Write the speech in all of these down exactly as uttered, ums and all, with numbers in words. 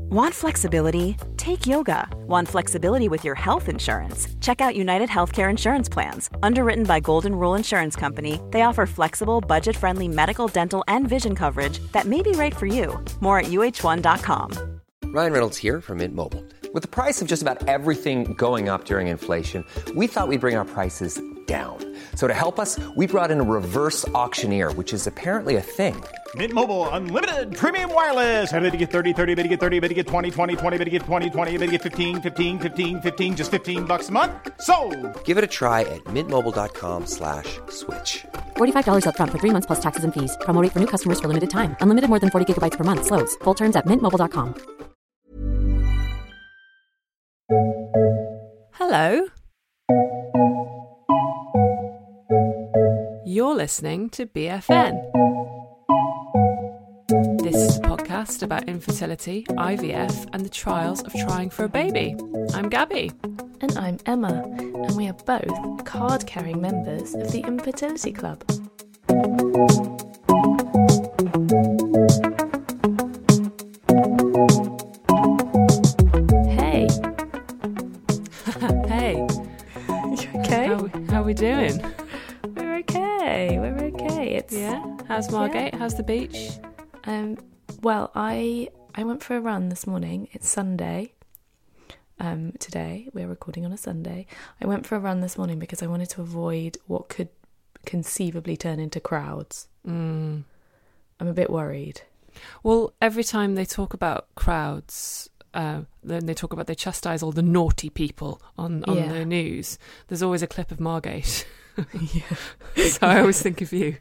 Want flexibility? Take yoga. Want flexibility with your health insurance? Check out United Healthcare Insurance Plans. Underwritten by Golden Rule Insurance Company, they offer flexible, budget-friendly medical, dental, and vision coverage that may be right for you. More at U H one dot com. Ryan Reynolds here from Mint Mobile. With the price of just about everything going up during inflation, we thought we'd bring our prices down. So to help us, we brought in a reverse auctioneer, which is apparently a thing. Mint Mobile Unlimited Premium Wireless. How to get thirty, thirty, bit to get thirty, bit to get twenty, twenty, twenty, bit to get twenty, twenty, bit to get fifteen, fifteen, fifteen, fifteen, just fifteen bucks a month? Sold! Give it a try at mintmobile.com slash switch. forty-five dollars up front for three months plus taxes and fees. Promo rate for new customers for limited time. Unlimited more than forty gigabytes per month. Slows full terms at mint mobile dot com. Hello. You're listening to B F N. This is a podcast about infertility, I V F, and the trials of trying for a baby. I'm Gabby. And I'm Emma, and we are both card-carrying members of the Infertility Club. Hey. Hey. You okay? How, how are we doing? We're okay. We're okay. It's Yeah? How's Margate? Yeah. How's the beach? Um. Well, I I went for a run this morning. It's Sunday. Um. Today we're recording on a Sunday. I went for a run this morning because I wanted to avoid what could conceivably turn into crowds. Mm. I'm a bit worried. Well, every time they talk about crowds, uh, then they talk about they chastise all the naughty people on, on Yeah. the news. There's always a clip of Margate. Yeah. So I always think of you.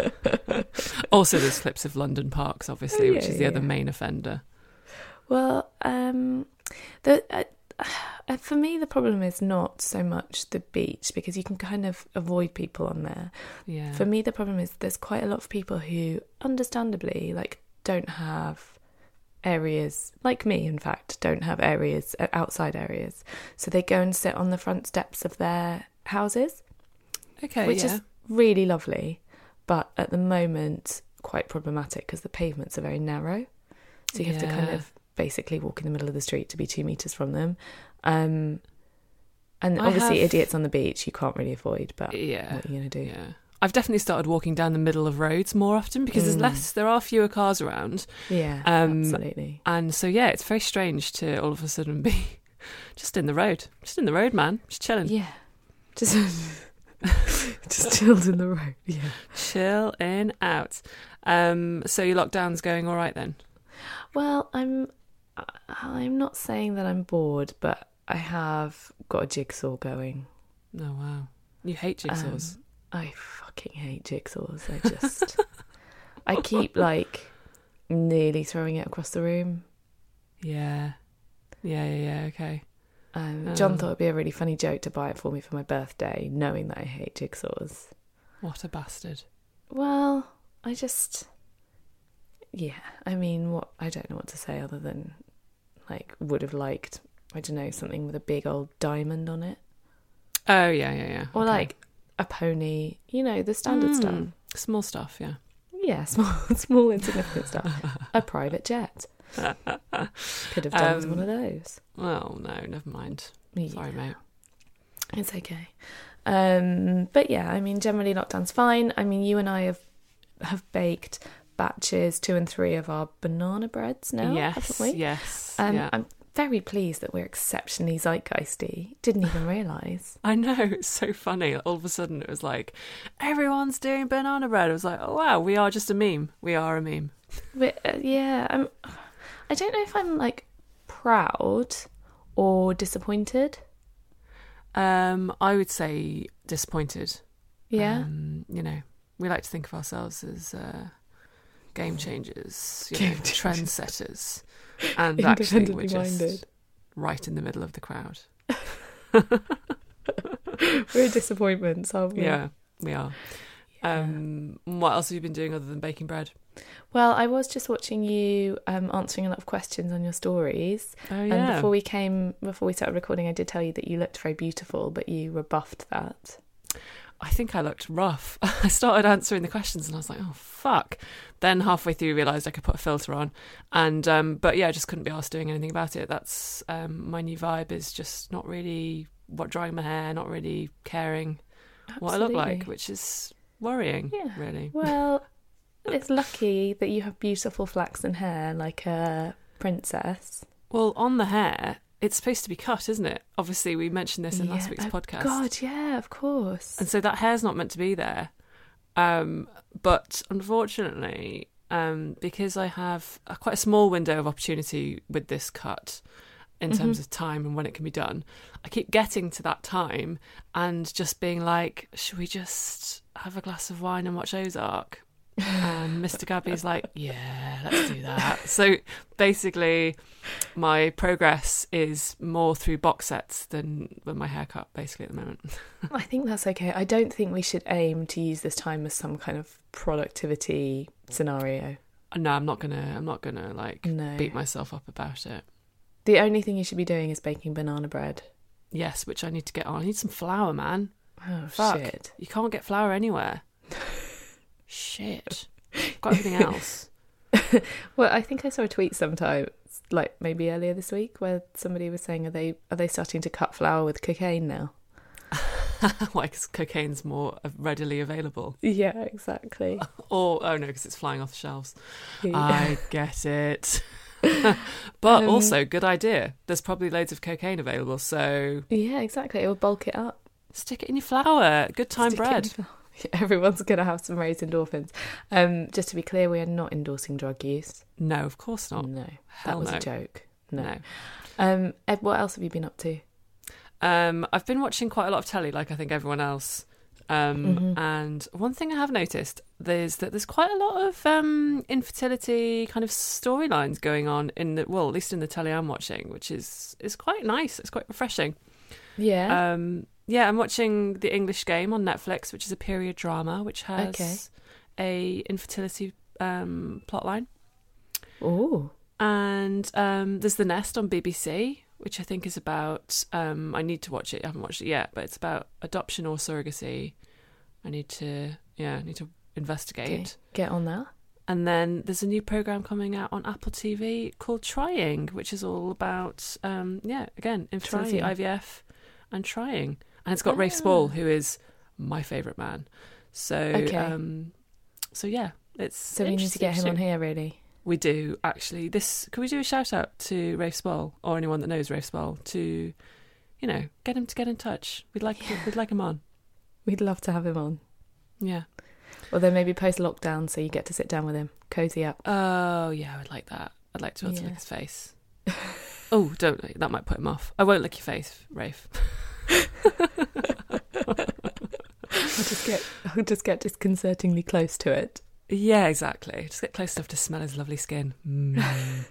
Also, there's clips of London Parks, obviously, which Yeah, is the yeah, other yeah. main offender. Well, um, the uh, uh, for me the problem is not so much the beach because you can kind of avoid people on there. Yeah. For me, the problem is there's quite a lot of people who, understandably, like don't have areas like me. In fact, don't have areas uh, outside areas, so they go and sit on the front steps of their houses, Okay, which yeah. is really lovely, but at the moment quite problematic because the pavements are very narrow, so you have to kind Yeah. of basically walk in the middle of the street to be two meters from them. Um, and I obviously have- idiots on the beach you can't really avoid, but Yeah. what are you going to do? Yeah. I've definitely started walking down the middle of roads more often because there's Mm. less, there are fewer cars around. Yeah, Um, absolutely. And so, yeah, it's very strange to all of a sudden be just in the road. Just in the road, man. Just chilling. Yeah, just just chilled in the road. Yeah. Chill in, out. Um, so your lockdown's going all right then? Well, I'm I'm not saying that I'm bored, but I have got a jigsaw going. Oh, wow. You hate jigsaws. Um, I fucking hate jigsaws. I just I keep like nearly throwing it across the room. Yeah. Yeah, yeah, yeah, okay. Um, John Oh. thought it'd be a really funny joke to buy it for me for my birthday, knowing that I hate jigsaws. What a bastard. Well, I just, yeah, I mean, what, I don't know what to say other than, like, would have liked, I don't know, something with a big old diamond on it. Oh, yeah, yeah, yeah. Or, okay. like, a pony, you know, the standard Mm, stuff. Small stuff, yeah. Yeah, small, small, insignificant stuff. A private jet. Could have done with Um, one of those. Well, no, never mind. Yeah. Sorry, mate. It's okay. Um, but yeah, I mean, generally lockdown's fine. I mean, you and I have have baked batches two and three of our banana breads now, yes, haven't we? yes. Um, yeah. I'm very pleased that we're exceptionally zeitgeisty. Didn't even realise. I know, it's so funny. All of a sudden it was like, everyone's doing banana bread. I was like, oh wow, we are just a meme. We are a meme. But, uh, yeah, I'm, I don't know if I'm like proud or disappointed. Um, I would say disappointed. Yeah. Um, you know, we like to think of ourselves as uh, game changers, you Game know, changers. trendsetters. And actually we're Independently just minded. right in the middle of the crowd. We're disappointments, aren't we? Yeah, we are. Yeah. Um, what else have you been doing other than baking bread? Well, I was just watching you um, answering a lot of questions on your stories. Oh, And yeah. before we came, before we started recording, I did tell you that you looked very beautiful, but you rebuffed that. I think I looked rough. I started answering the questions and I was like, oh, fuck. Then halfway through realised I could put a filter on. And um, But yeah, I just couldn't be asked doing anything about it. That's um, my new vibe is just not really what drying my hair, not really caring Absolutely. what I look like, which is worrying, yeah. really. Well, it's lucky that you have beautiful flaxen hair like a princess. Well, on the hair, it's supposed to be cut, isn't it? Obviously, we mentioned this in yeah. last week's oh, podcast. God, yeah, of course. And so that hair's not meant to be there. Um, but unfortunately, um, because I have a, quite a small window of opportunity with this cut in Mm-hmm. terms of time and when it can be done, I keep getting to that time and just being like, should we just have a glass of wine and watch Ozark? And Mister Gabby's like, yeah, let's do that. So basically, my progress is more through box sets than with my haircut, basically, at the moment. I think that's okay. I don't think we should aim to use this time as some kind of productivity scenario. No, I'm not gonna. I'm not gonna like No. beat myself up about it. The only thing you should be doing is baking banana bread. Yes, which I need to get on. I need some flour, man. Oh, Fuck. shit. You can't get flour anywhere. Shit. Got everything else. Well, I think I saw a tweet sometime, like maybe earlier this week, where somebody was saying, are they are they starting to cut flour with cocaine now? Why? Because cocaine's more readily available. Yeah, exactly. Or, oh no, because it's flying off the shelves. Yeah. I get it. But Um, also, good idea. There's probably loads of cocaine available, so Yeah, exactly. It will bulk it up. stick it in your flour. Good time Stick it bread. in flour. Everyone's going to have some raised endorphins. Um, just to be clear, we are not endorsing drug use. No, of course not. No, that Hell was no. a joke. No. No. Um, Ed, what else have you been up to? Um, I've been watching quite a lot of telly, like I think everyone else. Um, Mm-hmm. And one thing I have noticed is that there's quite a lot of um, infertility kind of storylines going on in the well, at least in the telly I'm watching, which is is quite nice. It's quite refreshing. Yeah. Um, yeah, I'm watching The English Game on Netflix, which is a period drama which has Okay. a infertility um, plotline. Oh. And um, there's The Nest on B B C, which I think is about, um, I need to watch it, I haven't watched it yet, but it's about adoption or surrogacy. I need to, yeah, I need to investigate. Okay. Get on that. And then there's a new programme coming out on Apple T V called Trying, which is all about, um, yeah, again, infertility, Trying. I V F, and trying. And it's got Ah. Rafe Spall, who is my favourite man. So, Okay. um, so yeah, it's So we need to get him on here, really. We do, actually. This Could we do a shout out to Rafe Spall, or anyone that knows Rafe Spall, to, you know, get him to get in touch. We'd like Yeah. we'd like him on. We'd love to have him on. Yeah. Or then maybe post lockdown so you get to sit down with him, cozy up. Oh, yeah, I would like that. I'd like to be able to Yeah. lick his face. Oh, don't. That might put him off. I won't lick your face, Rafe. I'll just get I'll just get disconcertingly close to it. Yeah, exactly. Just get close enough to smell his lovely skin. Mm.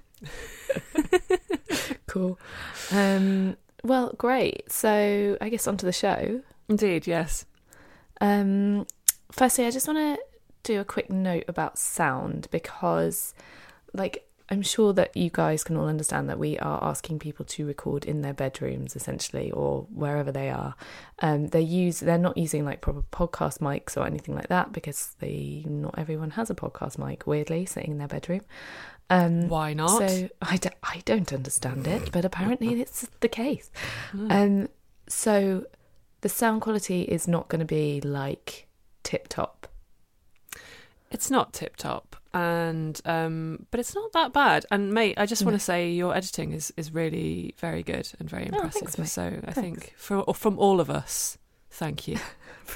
Cool. Um, well, great. So I guess onto the show. Indeed, yes. Um, firstly, I just want to do a quick note about sound because, like, I'm sure that you guys can all understand that we are asking people to record in their bedrooms, essentially, or wherever they are. Um, they use they're not using like proper podcast mics or anything like that because they not everyone has a podcast mic. Weirdly, sitting in their bedroom. Um, Why not? So I don't, I don't understand it, but apparently it's the case. Um, so the sound quality is not going to be like tip top. It's not tip top, and um, but it's not that bad. And mate, I just want No. to say your editing is, is really very good and very Oh, impressive. thanks, mate. So I Thanks. think for from all of us, thank you.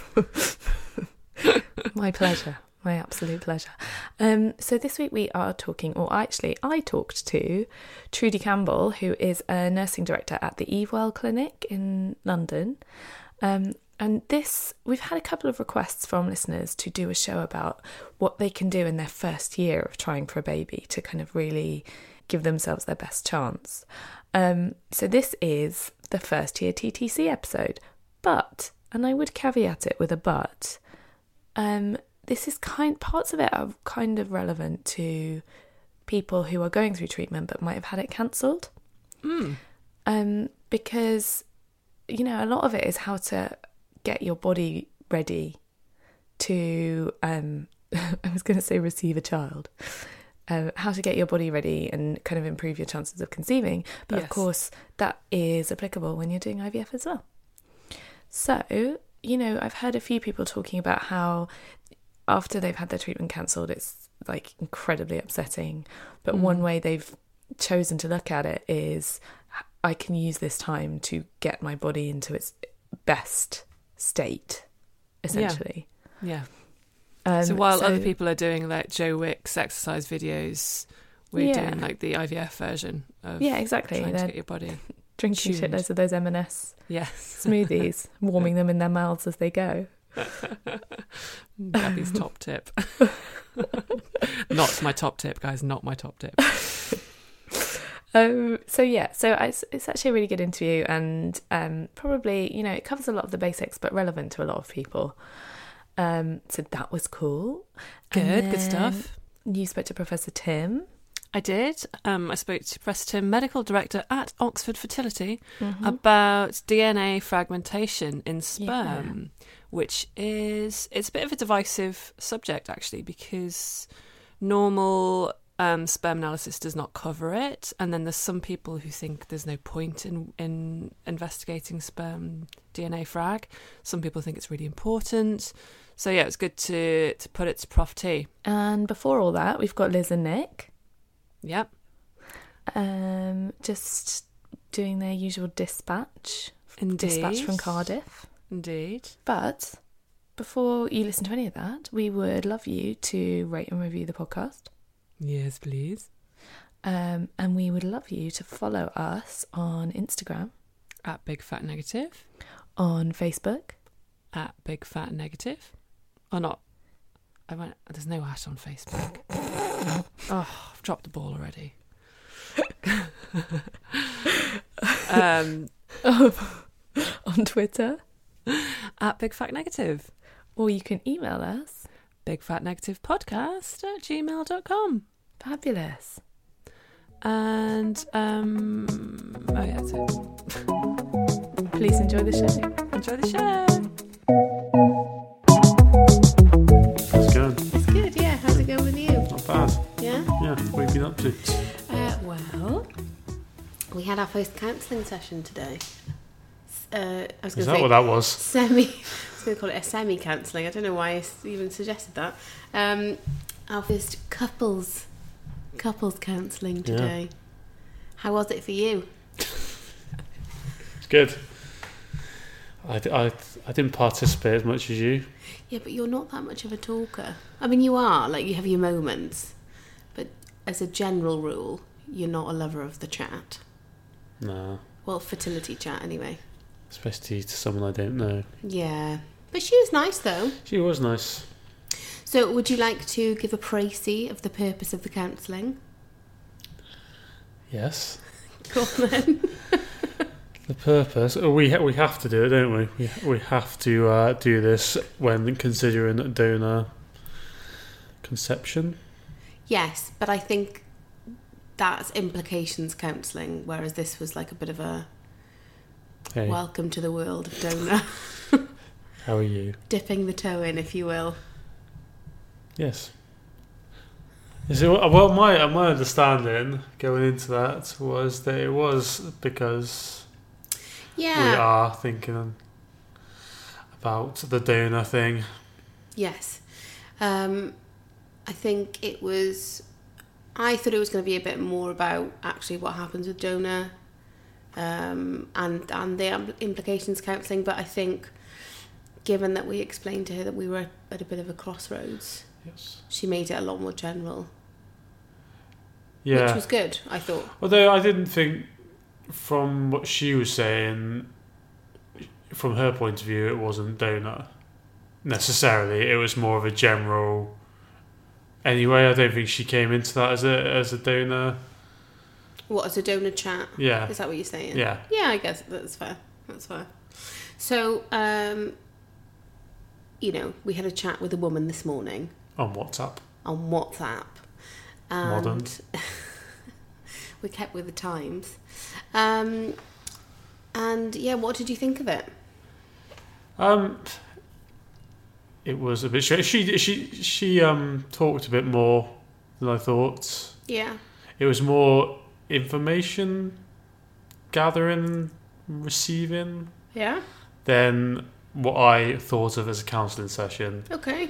My pleasure. My absolute pleasure. Um, so this week we are talking, or actually I talked to Trudy Campbell, who is a nursing director at the Evewell Clinic in London. Um, and this, we've had a couple of requests from listeners to do a show about what they can do in their first year of trying for a baby to kind of really give themselves their best chance. Um, so this is the first year T T C episode. But, and I would caveat it with a but, um, this is kind, parts of it are kind of relevant to people who are going through treatment but might have had it cancelled. Mm. Um, because, you know, a lot of it is how to get your body ready to, um, I was going to say receive a child, uh, how to get your body ready and kind of improve your chances of conceiving. But Yes. of course, that is applicable when you're doing I V F as well. So, you know, I've heard a few people talking about how after they've had their treatment cancelled, it's like incredibly upsetting. But Mm. one way they've chosen to look at it is, I can use this time to get my body into its best state, essentially. Yeah. Um, so while so- other people are doing like Joe Wicks exercise videos, we're Yeah. doing like the I V F version of Yeah, exactly. trying to They're get your body. drinking tuned. shitloads of those M and S Yes. smoothies, warming them in their mouths as they go. Gabby's top tip. Not my top tip, guys. Not my top tip. Um, so yeah, so it's, it's actually a really good interview, and um, probably, you know, it covers a lot of the basics, but relevant to a lot of people. Um, so that was cool. Good, And good then stuff. You spoke to Professor Tim. I did. Um, I spoke to Professor Tim, medical director at Oxford Fertility, Mm-hmm. about D N A fragmentation in sperm, which is it's a bit of a divisive subject actually, because normal um, sperm analysis does not cover it, and then there's some people who think there's no point in in investigating sperm D N A frag. Some people think it's really important. So yeah, it's good to to put it to Prof T. And before all that, we've got Liz and Nick, Yep. um, just doing their usual dispatch, Indeed. dispatch from Cardiff. Indeed. But before you listen to any of that, we would love you to rate and review the podcast. Yes, please. Um, and we would love you to follow us on Instagram, At Big Fat Negative. on Facebook. At Big Fat Negative. Or not. I went, there's no at on Facebook. Oh, I've dropped the ball already. um, on Twitter, at Big Fat Negative. or you can email us. Big Fat Negative Podcast at gmail dot com. Fabulous. And, um, oh yeah, that's it. Please enjoy the show. Enjoy the show. How's it going? It's good, yeah. How's it going with you? Not bad. Yeah? Yeah, what have you been up to? Uh, well, we had our first counselling session today. Uh, I was going Is to that say what that was? semi. I was going to call it a semi-counselling. I don't know why I s- even suggested that. Um, our first couples couples counselling today. How was it for you? It's good. I, d- I, I didn't participate as much as you. Yeah, but you're not that much of a talker. I mean, you are, like, you have your moments. But as a general rule, you're not a lover of the chat. No. Well, fertility chat, anyway. Especially to someone I don't know. Yeah. But she was nice, though. She was nice. So, would you like to give a précis of the purpose of the counselling? Yes. Go on, then. The purpose. oh, We ha- we have to do it, don't we? We we have to uh, do this when considering donor conception. Yes, but I think that's implications counselling, whereas this was like a bit of a Hey, welcome to the world of donor. how are you? Dipping the toe in, if you will. Yes. So, well, my my understanding going into that was that it was because Yeah. we are thinking about the donor thing. Yes. Um, I think it was... I thought it was going to be a bit more about actually what happens with donor um, and, and the im- implications counselling, but I think given that we explained to her that we were at a bit of a crossroads, Yes. she made it a lot more general, Yeah. which was good, I thought. Although I didn't think, from what she was saying, from her point of view, it wasn't donor necessarily. It was more of a general. Anyway, I don't think she came into that as a as a donor. What, as a donor chat? Yeah. Is that what you're saying? Yeah. Yeah, I guess that's fair. That's fair. So, um, you know, we had a chat with a woman this morning On WhatsApp. on WhatsApp. And Modern. we kept with the times. Um, and yeah, what did you think of it? Um, it was a bit strange. She she she um talked a bit more than I thought. Yeah. It was more information gathering, receiving. Yeah. Than what I thought of as a counselling session. Okay.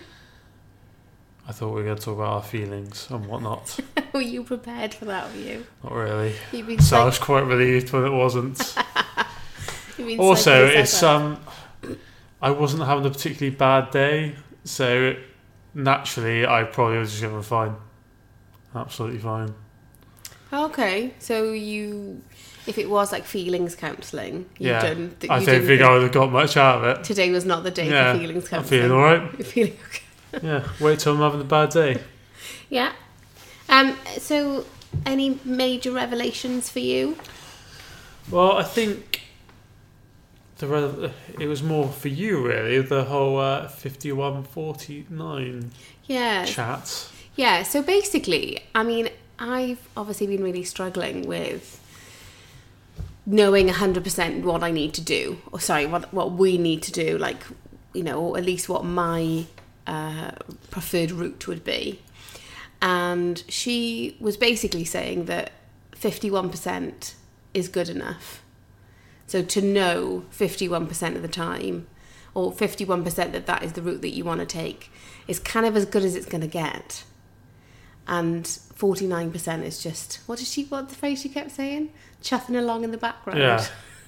I thought we were going to talk about our feelings and whatnot. Were you prepared for that, were you? Not really. You've been So psych- I was quite relieved when it wasn't. You've been Also, psyching yourself it's up. um, I wasn't having a particularly bad day, so naturally I probably was just going to be fine. Absolutely fine. Okay, so you, if it was like feelings counselling, you Yeah, done. You I don't didn't think I would have got much out of it. Today was not the day Yeah, for feelings I'm counselling. feeling all right. You're feeling okay. Yeah, wait till I'm having a bad day. Yeah. Um. So, any major revelations for you? Well, I think the re- it was more for you really, the whole uh, fifty-one forty-nine Yeah. chat. Yeah. So basically, I mean, I've obviously been really struggling with knowing one hundred percent what I need to do, or sorry, what what we need to do, like, you know, or at least what my uh, preferred route would be. And she was basically saying that fifty-one percent is good enough. So to know fifty-one percent of the time, or fifty-one percent that that is the route that you want to take, is kind of as good as it's going to get. And forty-nine percent is just, what did she, what the phrase she kept saying? Chuffing along in the background. Yeah.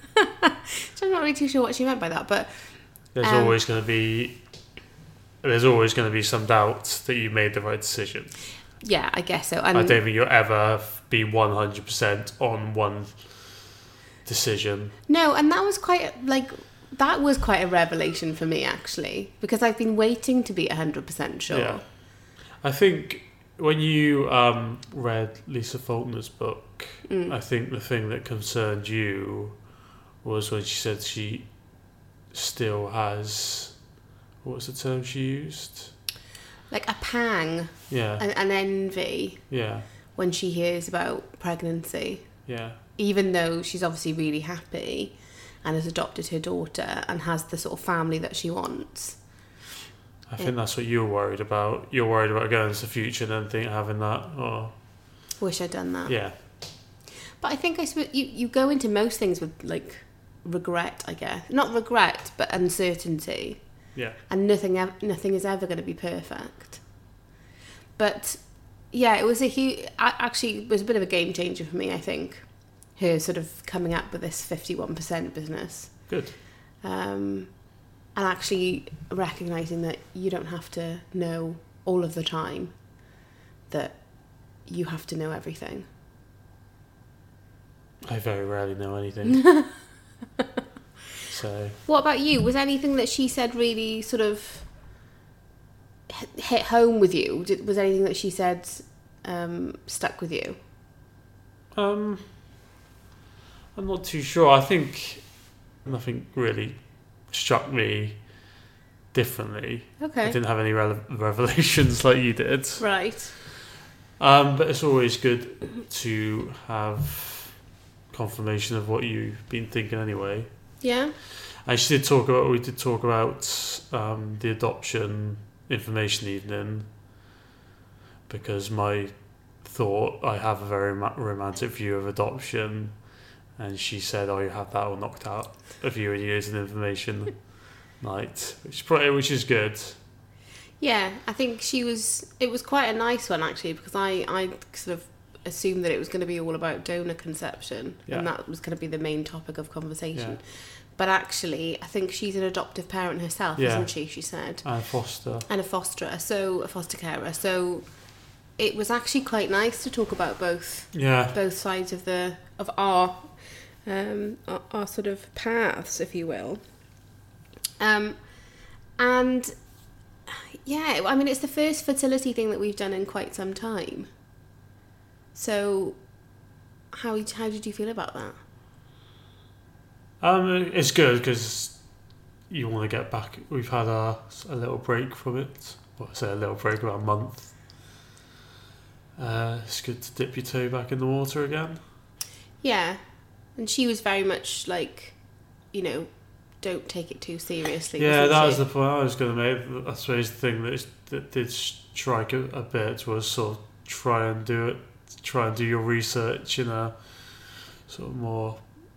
So I'm not really too sure what she meant by that, but There's Um, always going to be there's always going to be some doubt that you made the right decision. yeah, I guess so. And I don't think you'll ever be one hundred percent on one decision. no, and that was quite, like, that was quite a revelation for me, actually, because I've been waiting to be one hundred percent sure. Yeah. I think when you um, read Lisa Faulkner's book, Mm. I think the thing that concerned you was when she said she still has, what was the term she used? Like a pang, Yeah, an, an envy yeah, when she hears about pregnancy, yeah, even though she's obviously really happy and has adopted her daughter and has the sort of family that she wants. I think that's what you're worried about. You're worried about going into the future and then think having that, or Wish I'd done that. yeah, But I think I suppose you, you go into most things with, like, regret, I guess. Not regret, but uncertainty. yeah, And nothing ev- nothing is ever going to be perfect. But, yeah, it was a huge... Actually, it was a bit of a game changer for me, I think. Her sort of coming up with this fifty-one percent business. good. Um, and actually recognising that you don't have to know all of the time. That you have to know everything. I very rarely know anything. So What about you? Was anything that she said really sort of hit hit home with you? Did, was anything that she said um, stuck with you? um, I'm not too sure. I think nothing really struck me differently. I Okay. didn't have any rele- revelations like you did. Right. Um, but it's always good to have confirmation of what you've been thinking anyway. Yeah. And she did talk about, we did talk about um, the adoption information evening, because my thought, I have a very ma- romantic view of adoption, and she said, oh, you have that all knocked out a few years in information night, which, probably, which is good. Yeah, I think she was. It was quite a nice one actually, because I I sort of assumed that it was going to be all about donor conception, Yeah. and that was going to be the main topic of conversation. Yeah. But actually, I think she's an adoptive parent herself, Yeah. isn't she? She said, And foster. and a fosterer, so a foster carer. So it was actually quite nice to talk about both Yeah. both sides of the of our um our, our sort of paths, if you will. Um, and yeah, I mean, it's the first fertility thing that we've done in quite some time. So, how how did you feel about that? Um, it's good because you want to get back. We've had a, a little break from it. Well, I say a little break, about a month. Uh, it's good to dip your toe back in the water again. Yeah, and she was very much like, you know, don't take it too seriously. Yeah, that she? was the point I was going to make. I suppose the thing that, is, that did strike a, a bit was sort of try and do it, try and do your research in a sort of more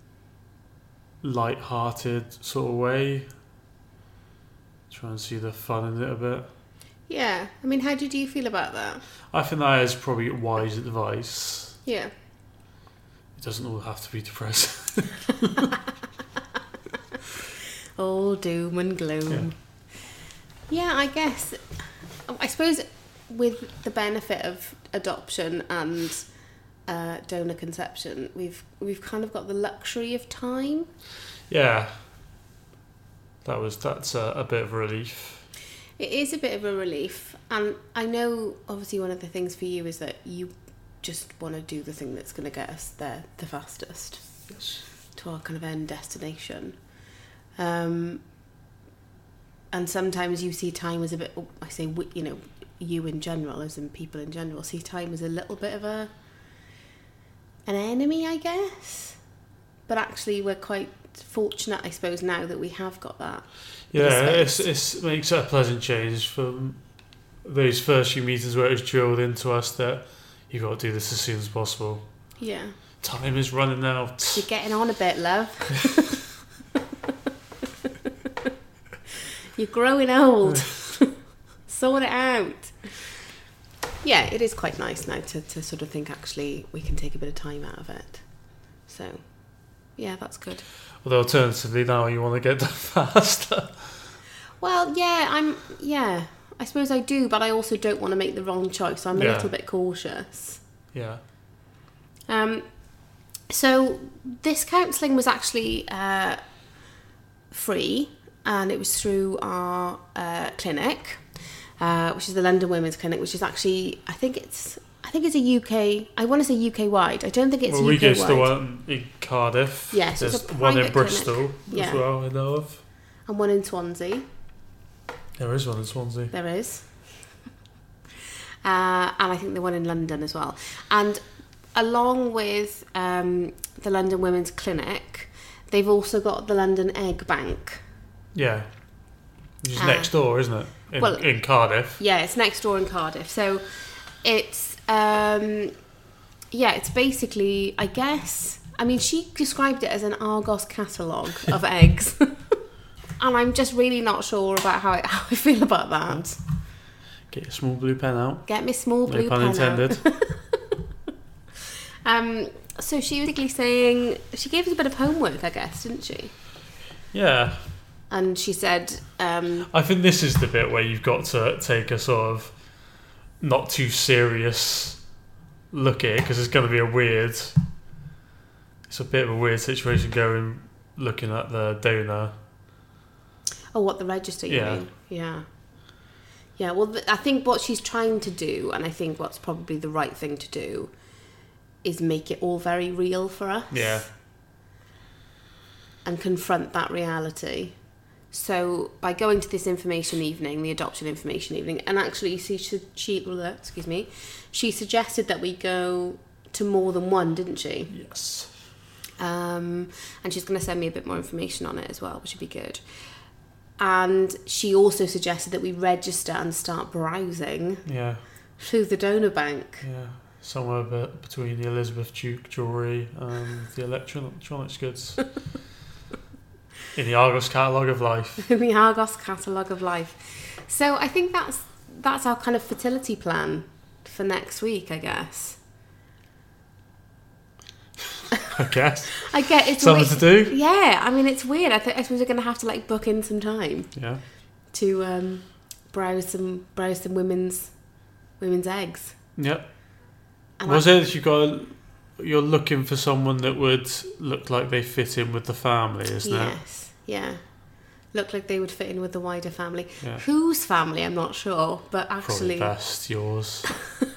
light-hearted sort of way. Try and see the fun in it a bit. Yeah, I mean, how did you feel about that? I think that is probably wise advice. Yeah. It doesn't all have to be depressing. All doom and gloom. Yeah. yeah, I guess. I suppose with the benefit of adoption and uh, donor conception, we've we've kind of got the luxury of time. Yeah. That was that's a, a bit of a relief. It is a bit of a relief, and I know obviously one of the things for you is that you just want to do the thing that's going to get us there the fastest. Yes. To our kind of end destination. Um, and sometimes you see time as a bit, I say, you know, you in general, as in people in general, see time as a little bit of a an enemy, I guess. But actually we're quite fortunate, I suppose, now that we have got that. Yeah, it's, it's, it makes it a pleasant change from those first few meetings where it was drilled into us that you've got to do this as soon as possible. Yeah. Time is running out. You're getting on a bit, love. You're growing old. Sort it out. Yeah, it is quite nice now to, to sort of think actually we can take a bit of time out of it. So, yeah, that's good. Although alternatively now you want to get done faster. Well, yeah, I'm, yeah, I suppose I do, but I also don't want to make the wrong choice. So I'm a yeah. little bit cautious. Yeah. Um. So this counselling was actually uh, free, and it was through our uh, clinic, uh, which is the London Women's Clinic, which is actually, I think it's, I think it's a U K. I want to say U K wide. I don't think it's well, U K wide. We go to the one in Cardiff. Yes, there's it's a one in private Bristol clinic. as Yeah. well. I know of. And one in Swansea. There is one in Swansea. There is. Uh, and I think the one in London as well. And along with um, the London Women's Clinic, they've also got the London Egg Bank. Yeah. Which is Uh, next door, isn't it? In, well, in Cardiff. Yeah, it's next door in Cardiff. So it's, um, yeah, it's basically, I guess, I mean, she described it as an Argos catalogue of eggs. And I'm just really not sure about how I, how I feel about that. Get your small blue pen out. Get me small blue no pun pen intended. out. um, so she was basically saying, she gave us a bit of homework, I guess, didn't she? Yeah. And she said... Um, I think this is the bit where you've got to take a sort of not too serious look at it, because it's going to be a weird... It's a bit of a weird situation going, looking at the donor. Oh, what, the register, you Yeah. mean? Yeah. Yeah, well, th- I think what she's trying to do, and I think what's probably the right thing to do, is make it all very real for us. Yeah. And confront that reality. So, by going to this information evening, the adoption information evening, and actually she, she, she excuse me, she suggested that we go to more than one, didn't she? Yes. Um, and she's going to send me a bit more information on it as well, which would be good. And she also suggested that we register and start browsing Yeah. through the donor bank. Yeah. Somewhere bit between the Elizabeth Duke jewellery and the electronics goods. In the Argos catalogue of life. In the Argos catalogue of life. So I think that's that's our kind of fertility plan for next week, I guess. I guess. I get it's Something weird. to do. Yeah, I mean it's weird. I, th- I suppose we're going to have to like book in some time. Yeah. To um, browse some browse some women's women's eggs. Yep. And Was I, it you've got? You're looking for someone that would look like they fit in with the family, isn't it? Yes. Yeah. Look like they would fit in with the wider family. Yeah. Whose family? I'm not sure, but actually, Probably best yours.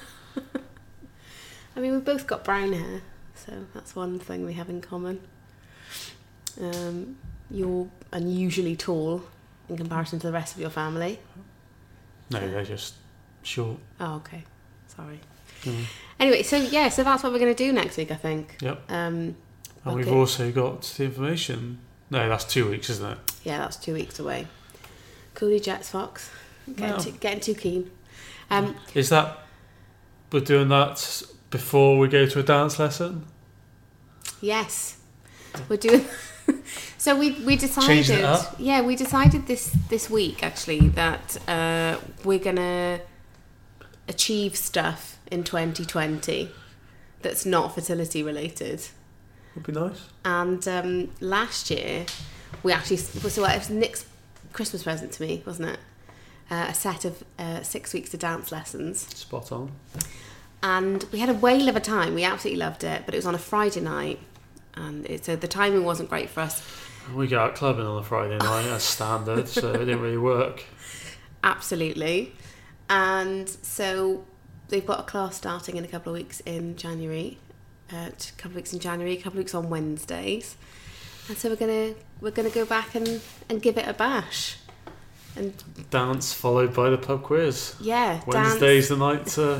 I mean, we've both got brown hair, so that's one thing we have in common. Um, you're unusually tall in comparison to the rest of your family. No, they're just short. Oh, okay. Sorry. Mm. Anyway, so yeah, so that's what we're going to do next week, I think. Yep. Um, And we've okay. also got the information. No, that's two weeks, isn't it? Yeah, that's two weeks away. Cooley Jets, Fox. Getting, Wow. too, getting too keen. Um, Is that we're doing that before we go to a dance lesson? yes, we're doing. So we we decided. Changing it up? Yeah, we decided this this week actually that uh, we're gonna achieve stuff in twenty twenty that's not fertility related. Would be nice. And um, last year, we actually so it was Nick's Christmas present to me, wasn't it? Uh, a set of uh, six weeks of dance lessons. Spot on. And we had a whale of a time. We absolutely loved it, but it was on a Friday night, and it, so the timing wasn't great for us. We go out clubbing on a Friday night as standard, so it didn't really work. Absolutely. And so they've got a class starting in a couple of weeks in January. Uh, a couple of weeks in January, a couple of weeks on Wednesdays. And so we're gonna we're gonna go back and, and give it a bash. And Dance followed by the pub quiz. yeah, Wednesday's dance. the night to...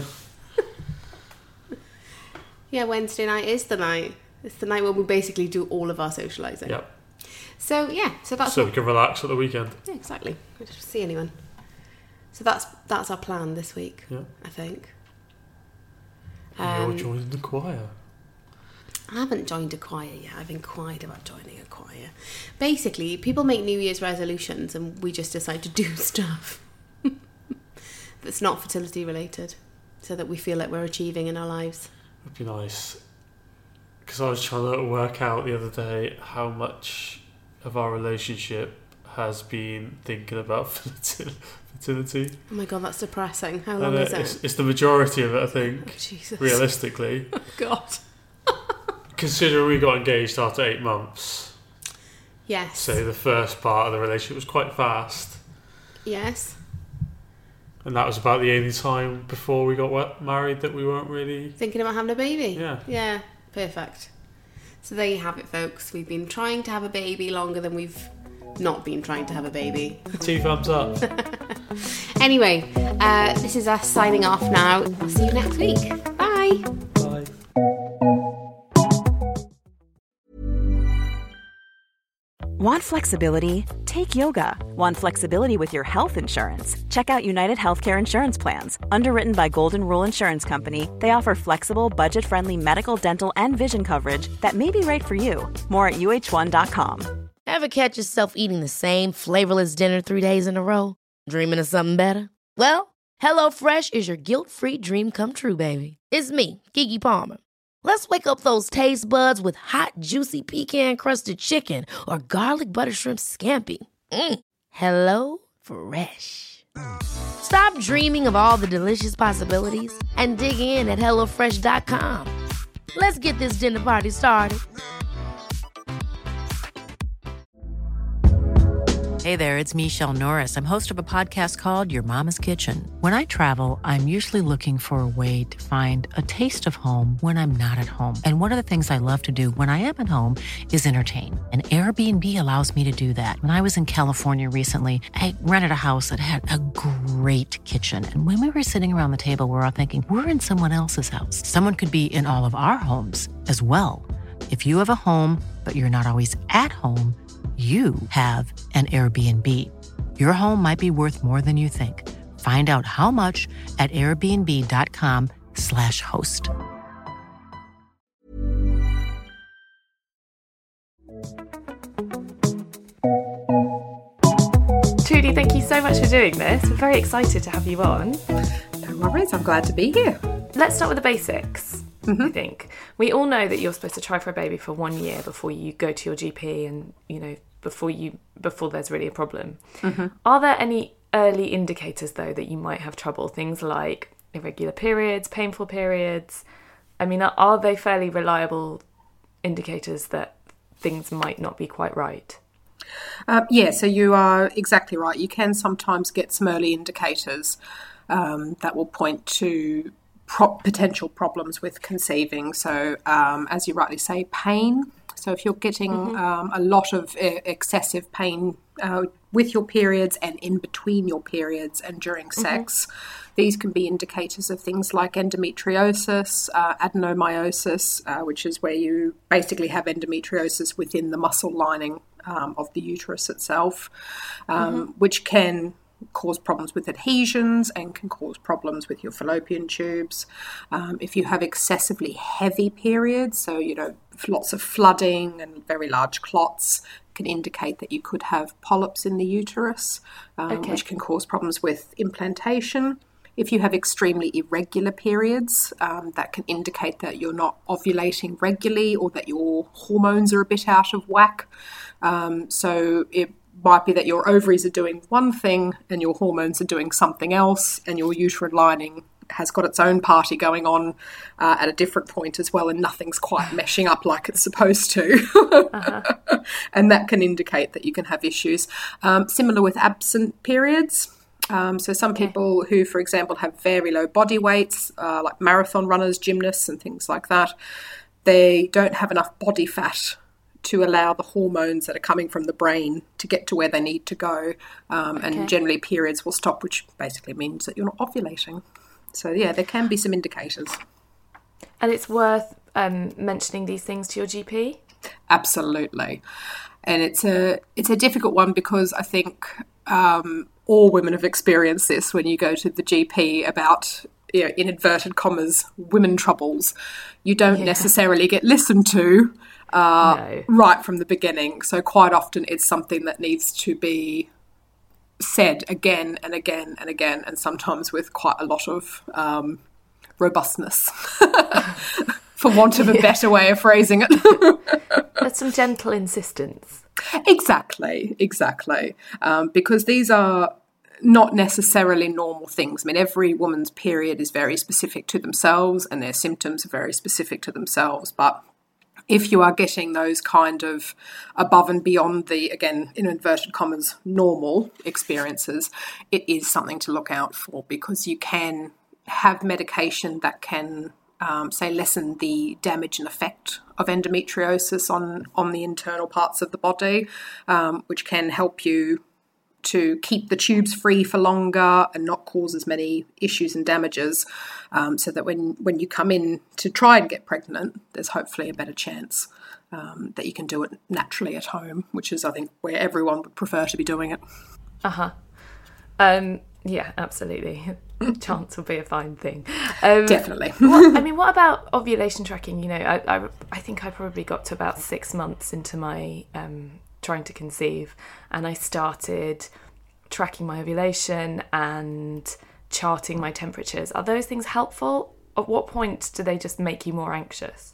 Yeah, Wednesday night is the night. It's the night when we basically do all of our socialising. Yep. So yeah, so that's So what, we can relax at the weekend. yeah, exactly. We don't see anyone. So that's that's our plan this week. Yeah. I think. And Um, you're joining the choir. I haven't joined a choir yet. I've inquired about joining a choir. Basically, people make New Year's resolutions and we just decide to do stuff that's not fertility related so that we feel like we're achieving in our lives. Would be nice. Because I was trying to work out the other day how much of our relationship has been thinking about fertility. Oh my God, that's depressing. How And long is it's, it? it's the majority of it, I think, Oh, Jesus. realistically. Oh, God. Considering we got engaged after eight months, Yes. so the first part of the relationship was quite fast. Yes. And that was about the only time before we got wa- married that we weren't really... Thinking about having a baby? Yeah. Yeah, perfect. So there you have it, folks. We've been trying to have a baby longer than we've not been trying to have a baby. Two thumbs up. Anyway, uh, this is us signing off now. I'll see you next week. Bye. Bye. Want flexibility? Take yoga. Want flexibility with your health insurance? Check out United Healthcare Insurance Plans. Underwritten by Golden Rule Insurance Company, they offer flexible, budget-friendly medical, dental, and vision coverage that may be right for you. More at U H one dot com. Ever catch yourself eating the same flavorless dinner three days in a row? Dreaming of something better? Well, HelloFresh is your guilt-free dream come true, baby. It's me, Keke Palmer. Let's wake up those taste buds with hot, juicy pecan-crusted chicken or garlic butter shrimp scampi. Mm. Hello Fresh. Stop dreaming of all the delicious possibilities and dig in at hello fresh dot com. Let's get this dinner party started. Hey there, it's Michelle Norris. I'm host of a podcast called Your Mama's Kitchen. When I travel, I'm usually looking for a way to find a taste of home when I'm not at home. And one of the things I love to do when I am at home is entertain. And Airbnb allows me to do that. When I was in California recently, I rented a house that had a great kitchen. And when we were sitting around the table, we were all thinking, we're in someone else's house. Someone could be in all of our homes as well. If you have a home, but you're not always at home, you have an Airbnb. Your home might be worth more than you think. Find out how much at airbnb.com slash host. Trudy, thank you so much for doing this. We're very excited to have you on. No worries, I'm glad to be here. Let's start with the basics, Mm-hmm. I think. We all know that you're supposed to try for a baby for one year before you go to your G P and, you know, before you before there's really a problem. Mm-hmm. Are there any early indicators, though, that you might have trouble? Things like irregular periods, painful periods? I mean, are, are they fairly reliable indicators that things might not be quite right? Uh, yeah, so you are exactly right. You can sometimes get some early indicators um, that will point to pro- potential problems with conceiving. So, um, as you rightly say, pain. So if you're getting Mm-hmm. um, a lot of uh, excessive pain uh, with your periods and in between your periods and during sex, these can be indicators of things like endometriosis, uh, adenomyosis, uh, which is where you basically have endometriosis within the muscle lining um, of the uterus itself, um, mm-hmm. which can cause problems with adhesions and can cause problems with your fallopian tubes. Um, if you have excessively heavy periods, so, you know, lots of flooding and very large clots, can indicate that you could have polyps in the uterus, um, okay. which can cause problems with implantation. If you have extremely irregular periods, um, that can indicate that you're not ovulating regularly or that your hormones are a bit out of whack. Um, so it might be that your ovaries are doing one thing and your hormones are doing something else, and your uterine lining has got its own party going on uh, at a different point as well, and nothing's quite meshing up like it's supposed to. uh-huh. And that can indicate that you can have issues. Um, similar with absent periods. Um, so some okay. people who, for example, have very low body weights, uh, like marathon runners, gymnasts and things like that, they don't have enough body fat to allow the hormones that are coming from the brain to get to where they need to go. Um, okay. And generally periods will stop, which basically means that you're not ovulating. So, yeah, there can be some indicators. And it's worth um, mentioning these things to your G P? Absolutely. And it's a it's a difficult one because I think um, all women have experienced this when you go to the G P about, you know, in inverted commas, women troubles. You don't yeah. necessarily get listened to uh, no. right from the beginning. So quite often it's something that needs to be said again and again and again, and sometimes with quite a lot of um, robustness, for want of a yeah. better way of phrasing it. There's some gentle insistence. Exactly, exactly. Um, because these are not necessarily normal things. I mean, every woman's period is very specific to themselves and their symptoms are very specific to themselves, but if you are getting those kind of above and beyond the, again, in inverted commas, normal experiences, it is something to look out for, because you can have medication that can, um, say, lessen the damage and effect of endometriosis on, on the internal parts of the body, um, which can help you to keep the tubes free for longer and not cause as many issues and damages, um, so that when, when you come in to try and get pregnant, there's hopefully a better chance um, that you can do it naturally at home, which is, I think, where everyone would prefer to be doing it. Uh-huh. Um, yeah, absolutely. Chance will be a fine thing. Um, Definitely. what, I mean, what about ovulation tracking? You know, I, I, I think I probably got to about six months into my um, trying to conceive, and I started tracking my ovulation and charting my temperatures. Are those things helpful? At what point do they just make you more anxious?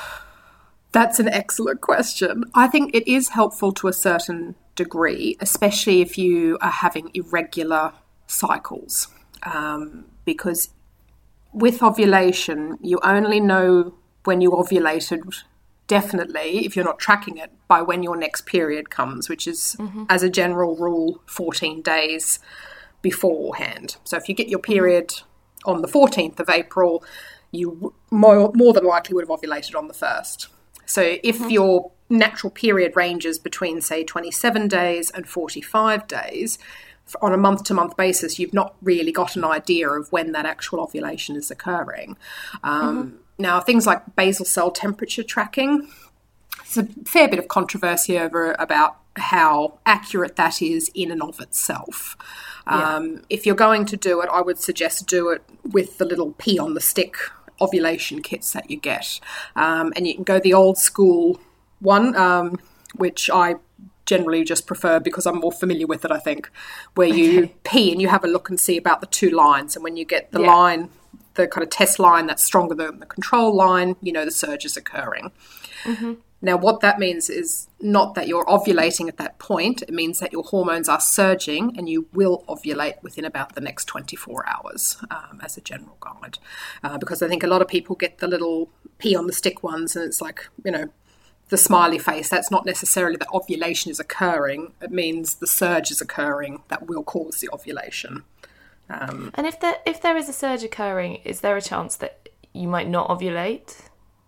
That's an excellent question. I think it is helpful to a certain degree, especially if you are having irregular cycles, um, because with ovulation, you only know when you ovulated definitely, if you're not tracking it, by when your next period comes, which is, mm-hmm. as a general rule, fourteen days beforehand. So if you get your period mm-hmm. on the fourteenth of April, you more, more than likely would have ovulated on the first. So if mm-hmm. your natural period ranges between, say, twenty-seven days and forty-five days, on a month-to-month basis, you've not really got an idea of when that actual ovulation is occurring. Um, mm-hmm. Now, things like basal cell temperature tracking, there's a fair bit of controversy over about how accurate that is in and of itself. Yeah. Um, if you're going to do it, I would suggest do it with the little pea on the stick ovulation kits that you get. Um, and you can go the old school one, um, which I generally just prefer because I'm more familiar with it, I think, where you okay. pee and you have a look and see about the two lines. And when you get the yeah. line, the kind of test line that's stronger than the control line, you know the surge is occurring. Mm-hmm. Now, what that means is not that you're ovulating at that point. It means that your hormones are surging and you will ovulate within about the next twenty-four hours, um, as a general guide. Uh, because I think a lot of people get the little pee on the stick ones and it's like, you know, the smiley face. That's not necessarily that ovulation is occurring. It means the surge is occurring that will cause the ovulation. Um, and if there if there is a surge occurring, is there a chance that you might not ovulate?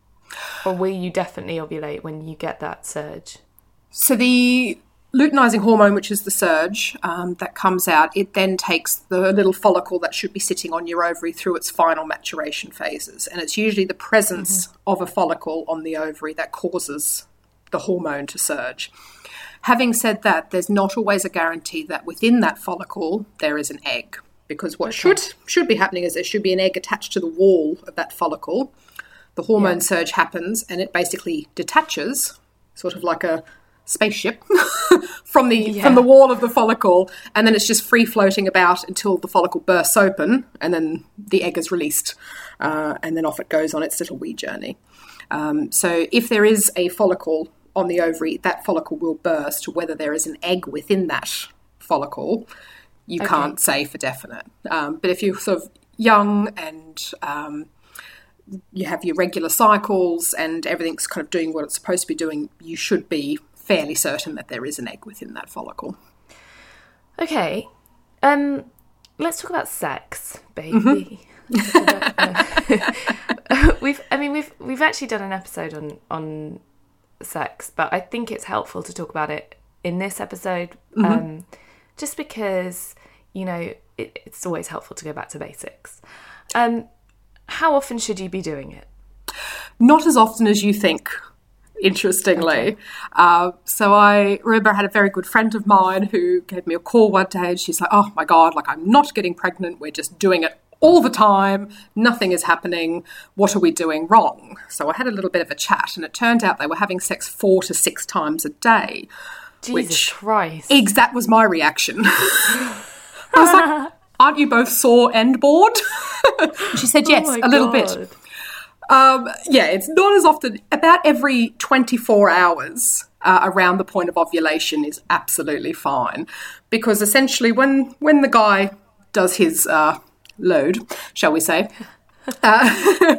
Or will you definitely ovulate when you get that surge? So the luteinizing hormone, which is the surge um, that comes out, it then takes the little follicle that should be sitting on your ovary through its final maturation phases. And it's usually the presence mm-hmm. of a follicle on the ovary that causes the hormone to surge. Having said that, there's not always a guarantee that within that follicle there is an egg, because what okay. should should be happening is there should be an egg attached to the wall of that follicle. The hormone yeah. surge happens and it basically detaches, sort of like a spaceship, from the yeah. from the wall of the follicle, and then it's just free floating about until the follicle bursts open, and then the egg is released, uh, and then off it goes on its little wee journey. Um, so if there is a follicle on the ovary, that follicle will burst. Whether there is an egg within that follicle, you okay. can't say for definite. Um, but if you're sort of young and um, you have your regular cycles and everything's kind of doing what it's supposed to be doing, you should be fairly certain that there is an egg within that follicle. Okay. Um, let's talk about sex, baby. Mm-hmm. we've, I mean, we've we've actually done an episode on on sex, but I think it's helpful to talk about it in this episode, mm-hmm. um, just because, you know, it, it's always helpful to go back to basics. Um, how often should you be doing it? Not as often as you think, interestingly. Okay. Uh, so I remember I had a very good friend of mine who gave me a call one day and she's like, oh my God, like I'm not getting pregnant. We're just doing it all the time. Nothing is happening. What are we doing wrong? So I had a little bit of a chat and it turned out they were having sex four to six times a day. Jesus which, Christ. Ex- that was my reaction. I was like, aren't you both sore and bored? She said, yes, oh a little God. bit. Um, yeah, it's not as often. About every twenty-four hours uh, around the point of ovulation is absolutely fine, because essentially when when the guy does his uh, load, shall we say, uh,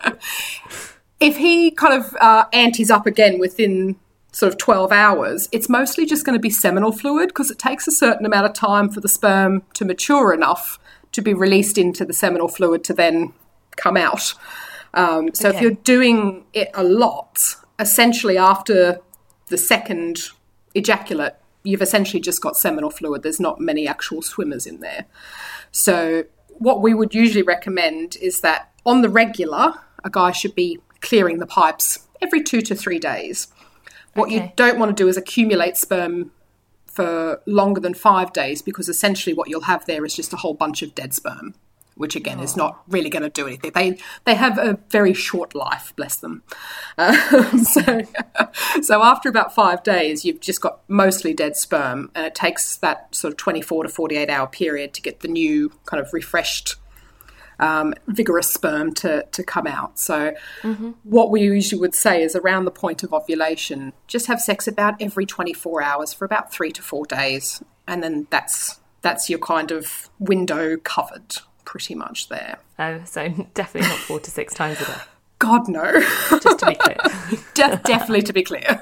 if he kind of uh, antes up again within sort of twelve hours, it's mostly just going to be seminal fluid, because it takes a certain amount of time for the sperm to mature enough to be released into the seminal fluid to then come out. Um, so okay. if you're doing it a lot, essentially after the second ejaculate, you've essentially just got seminal fluid. There's not many actual swimmers in there. So what we would usually recommend is that on the regular, a guy should be clearing the pipes every two to three days. What okay. you don't want to do is accumulate sperm for longer than five days, because essentially what you'll have there is just a whole bunch of dead sperm, which again oh. is not really going to do anything. They they have a very short life, bless them. Uh, so, so after about five days, you've just got mostly dead sperm, and it takes that sort of twenty-four to forty-eight hour period to get the new kind of refreshed, um, vigorous sperm to, to come out. So mm-hmm. what we usually would say is around the point of ovulation, just have sex about every twenty-four hours for about three to four days, and then that's that's your kind of window covered. Pretty much there. Oh, so definitely not four to six times a day. God, no. Just to be clear. De- definitely to be clear.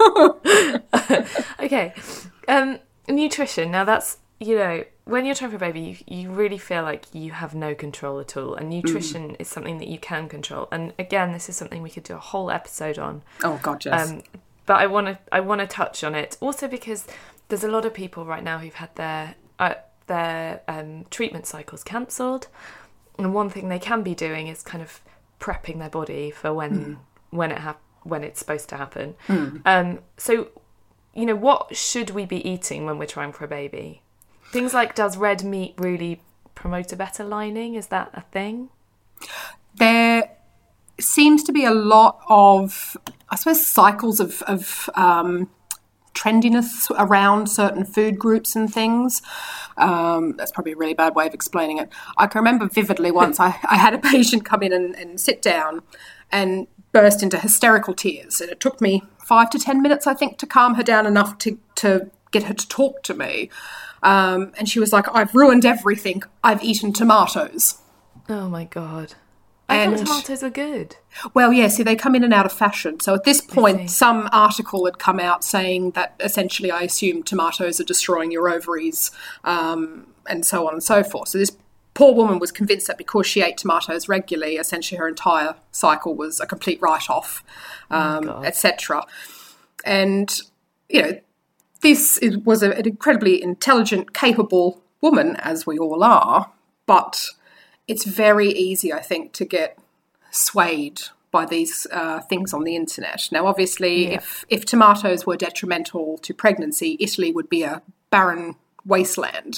Okay. Um, nutrition. Now that's, you know, when you're trying for a baby, you, you really feel like you have no control at all. And nutrition mm. is something that you can control. And again, this is something we could do a whole episode on. Oh, God, yes. Um, but I want to I want to touch on it. Also because there's a lot of people right now who've had their... Uh, their um, treatment cycles cancelled, and one thing they can be doing is kind of prepping their body for when mm. when it hap- when it's supposed to happen. Mm. Um, so, you know, what should we be eating when we're trying for a baby? Things like, does red meat really promote a better lining? Is that a thing? There seems to be a lot of, I suppose, cycles of, of um, trendiness around certain food groups and things. Um, that's probably a really bad way of explaining it. I can remember vividly once I, I had a patient come in and, and sit down and burst into hysterical tears. And it took me five to ten minutes, I think, to calm her down enough to, to get her to talk to me. Um, and she was like, I've ruined everything. I've eaten tomatoes. Oh, my God. I and, thought tomatoes were good. Well, yeah, see, they come in and out of fashion. So at this point, some article had come out saying that essentially, I assume tomatoes are destroying your ovaries, um, and so on and so forth. So this poor woman was convinced that because she ate tomatoes regularly, essentially her entire cycle was a complete write-off, um, oh, et cetera. And, you know, this is, was a, an incredibly intelligent, capable woman, as we all are, but it's very easy, I think, to get swayed by these uh, things on the internet. Now, obviously, Yeah. if, if tomatoes were detrimental to pregnancy, Italy would be a barren wasteland,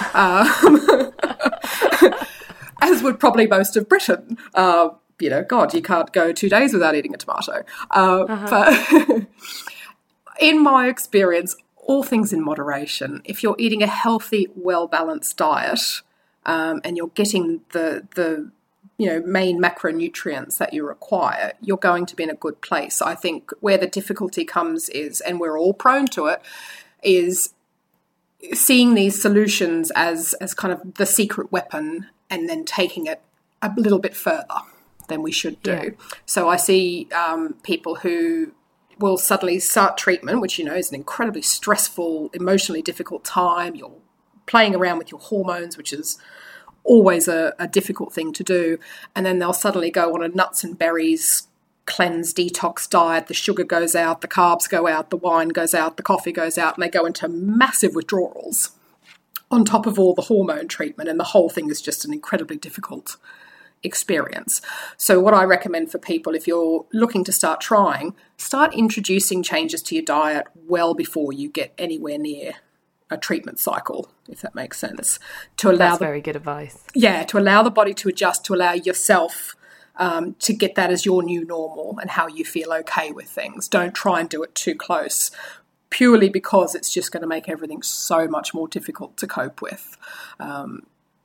um, as would probably most of Britain. Uh, you know, God, you can't go two days without eating a tomato. Uh, uh-huh. But in my experience, all things in moderation. If you're eating a healthy, well-balanced diet, um, and you're getting the the you know main macronutrients that you require, you're going to be in a good place. I think where the difficulty comes is, and we're all prone to it, is seeing these solutions as as kind of the secret weapon and then taking it a little bit further than we should do. Yeah. So I see um, people who will suddenly start treatment, which, you know, is an incredibly stressful, emotionally difficult time. You're playing around with your hormones, which is always a, a difficult thing to do. And then they'll suddenly go on a nuts and berries cleanse, detox diet. The sugar goes out, the carbs go out, the wine goes out, the coffee goes out, and they go into massive withdrawals on top of all the hormone treatment. And the whole thing is just an incredibly difficult experience. So what I recommend for people, if you're looking to start trying, start introducing changes to your diet well before you get anywhere near a treatment cycle, if that makes sense. To allow That's the, very good advice. Yeah, to allow the body to adjust, to allow yourself um, to get that as your new normal and how you feel okay with things. Don't try and do it too close, purely because it's just going to make everything so much more difficult to cope with. Um,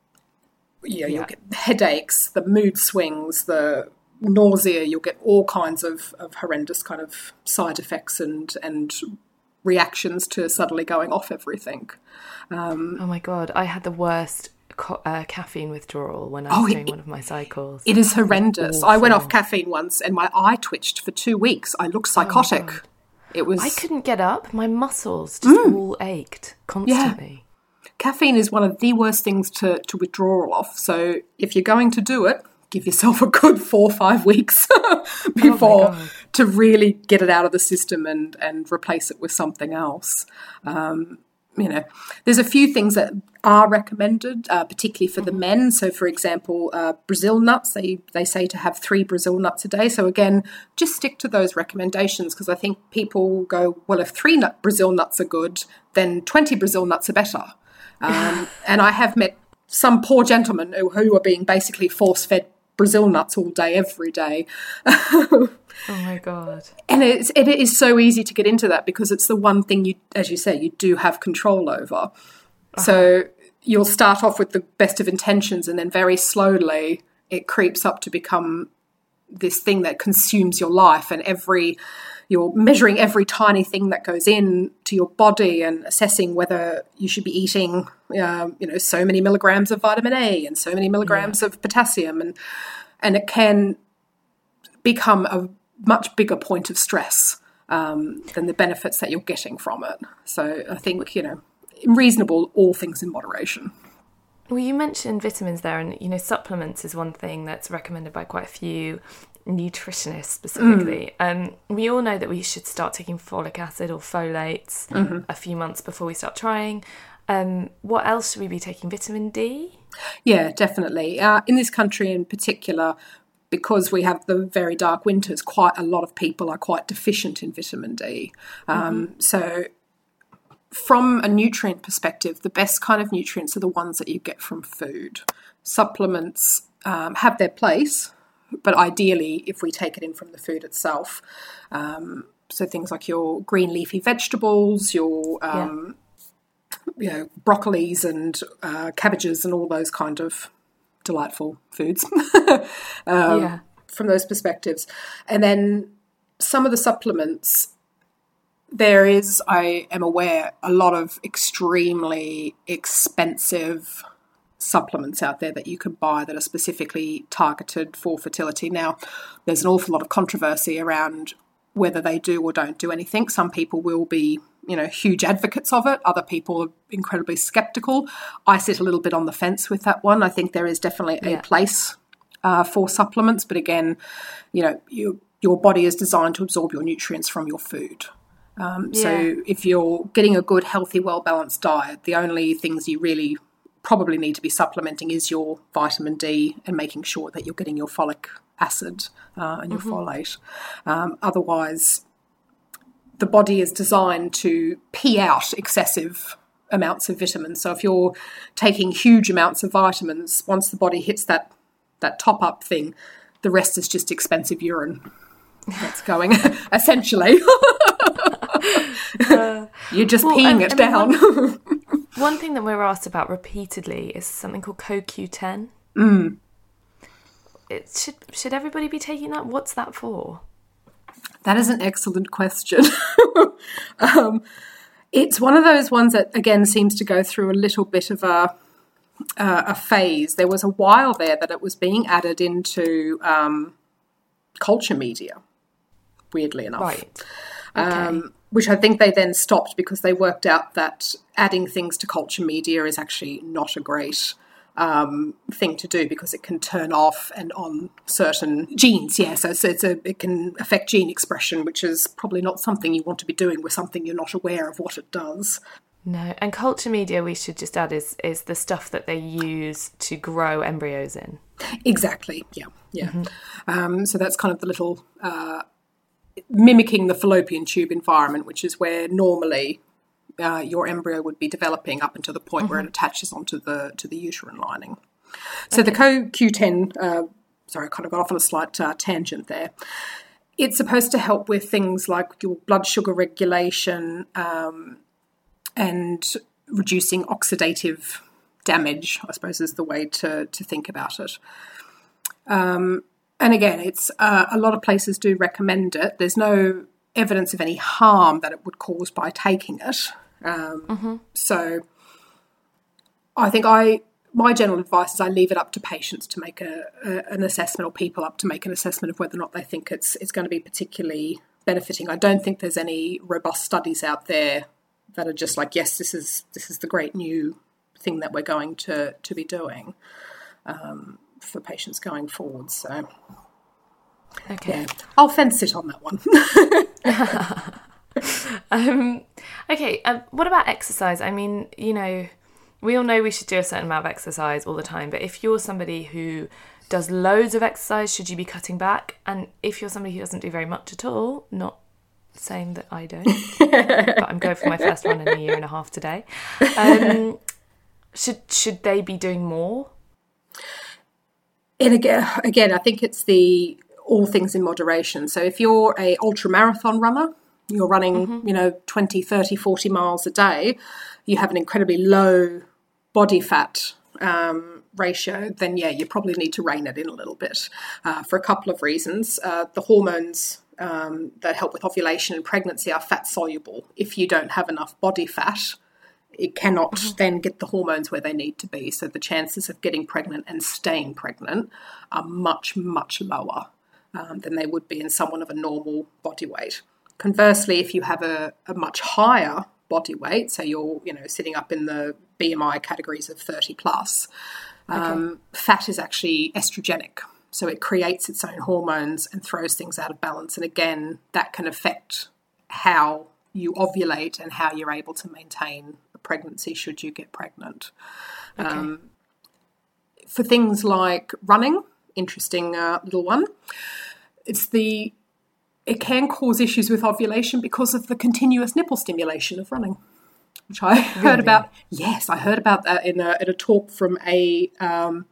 you know, yeah. You'll get headaches, the mood swings, the nausea, you'll get all kinds of, of horrendous kind of side effects and, and reactions to suddenly going off everything. Um, oh my God, I had the worst co- uh, caffeine withdrawal when I oh, was it, doing one of my cycles. It is horrendous. I went off caffeine once and my eye twitched for two weeks. I looked psychotic. Oh it was. I couldn't get up. My muscles just mm. all ached constantly. Yeah. Caffeine is one of the worst things to, to withdraw off. So if you're going to do it, give yourself a good four or five weeks before oh to really get it out of the system and, and replace it with something else. Um, you know, there's a few things that are recommended, uh, particularly for the men. So, for example, uh, Brazil nuts, they, they say to have three Brazil nuts a day. So, again, just stick to those recommendations because I think people go, well, if three nut Brazil nuts are good, then twenty Brazil nuts are better. Um, and I have met some poor gentlemen who, who are being basically force-fed Brazil nuts all day, every day. Oh, my God. And it's, it is so easy to get into that because it's the one thing, you, as you say, you do have control over. Uh-huh. So you'll start off with the best of intentions and then very slowly it creeps up to become this thing that consumes your life and every... You're measuring every tiny thing that goes in to your body and assessing whether you should be eating, um, you know, so many milligrams of vitamin A and so many milligrams yeah. of potassium, and and it can become a much bigger point of stress um, than the benefits that you're getting from it. So I think, you know, reasonable, all things in moderation. Well, you mentioned vitamins there, and you know, supplements is one thing that's recommended by quite a few nutritionists specifically. Mm. Um, we all know that we should start taking folic acid or folates mm-hmm. a few months before we start trying. Um, what else should we be taking? Vitamin D? Yeah, definitely. Uh, in this country in particular, because we have the very dark winters, quite a lot of people are quite deficient in vitamin D. Um, mm-hmm. So from a nutrient perspective, the best kind of nutrients are the ones that you get from food. Supplements um, have their place, but ideally, if we take it in from the food itself, um, so things like your green leafy vegetables, your um, yeah. you know, broccolis and uh, cabbages and all those kind of delightful foods um, yeah. from those perspectives. And then some of the supplements, there is, I am aware, a lot of extremely expensive supplements out there that you can buy that are specifically targeted for fertility. Now, there's an awful lot of controversy around whether they do or don't do anything. Some people will be, you know, huge advocates of it. Other people are incredibly skeptical. I sit a little bit on the fence with that one. I think there is definitely a yeah. place uh, for supplements, but again, you know, you, your body is designed to absorb your nutrients from your food. Um, yeah. So if you're getting a good, healthy, well-balanced diet, the only things you really probably need to be supplementing is your vitamin D and making sure that you're getting your folic acid uh, and your mm-hmm. folate. Um, otherwise, the body is designed to pee out excessive amounts of vitamins. So if you're taking huge amounts of vitamins, once the body hits that, that top-up thing, the rest is just expensive urine that's going, essentially. uh, You're just well, peeing and, it and down. One, one thing that we're asked about repeatedly is something called C O Q ten. Mm. It should should everybody be taking that? What's that for? That is an excellent question. um, it's one of those ones that, again, seems to go through a little bit of a uh, a phase. There was a while there that it was being added into um, culture media, weirdly enough. Right. Okay. Um, which I think they then stopped because they worked out that adding things to culture media is actually not a great um, thing to do because it can turn off and on certain genes. Yeah, so, so it's a, it can affect gene expression, which is probably not something you want to be doing with something you're not aware of what it does. No, and culture media, we should just add, is is the stuff that they use to grow embryos in. Exactly, yeah, yeah. Mm-hmm. Um, so that's kind of the little... Uh, mimicking the fallopian tube environment, which is where normally uh, your embryo would be developing up until the point mm-hmm. where it attaches onto the to the uterine lining. So okay. the C O Q ten, uh, sorry, I kind of got off on a slight uh, tangent there. It's supposed to help with things like your blood sugar regulation um, and reducing oxidative damage, I suppose is the way to, to think about it. Um And again, it's uh, a lot of places do recommend it. There's no evidence of any harm that it would cause by taking it. Um, mm-hmm. So I think I my general advice is I leave it up to patients to make a, a, an assessment, or people up to make an assessment of whether or not they think it's it's going to be particularly benefiting. I don't think there's any robust studies out there that are just like, yes, this is this is the great new thing that we're going to to be doing. Um, for patients going forward. So, okay. Yeah, I'll fence it on that one. um, okay, um, what about exercise? I mean, you know, we all know we should do a certain amount of exercise all the time, but if you're somebody who does loads of exercise, should you be cutting back? And if you're somebody who doesn't do very much at all, not saying that I don't, but I'm going for my first run in a year and a half today, um, should should they be doing more? And again, again, I think it's the all things in moderation. So if you're a ultra marathon runner, you're running, mm-hmm. you know, twenty, thirty, forty miles a day, you have an incredibly low body fat um, ratio, then yeah, you probably need to rein it in a little bit uh, for a couple of reasons. Uh, the hormones um, that help with ovulation and pregnancy are fat soluble. If you don't have enough body fat, it cannot mm-hmm. then get the hormones where they need to be. So the chances of getting pregnant and staying pregnant are much, much lower um, than they would be in someone of a normal body weight. Conversely, if you have a, a much higher body weight, so you're, you know, sitting up in the B M I categories of thirty plus, um, okay. fat is actually estrogenic. So it creates its own hormones and throws things out of balance. And again, that can affect how you ovulate and how you're able to maintain a pregnancy should you get pregnant. Okay. Um, for things like running, interesting uh, little one, it's the it can cause issues with ovulation because of the continuous nipple stimulation of running, which I really? heard about. Yes, I heard about that in a, in a talk from a, um,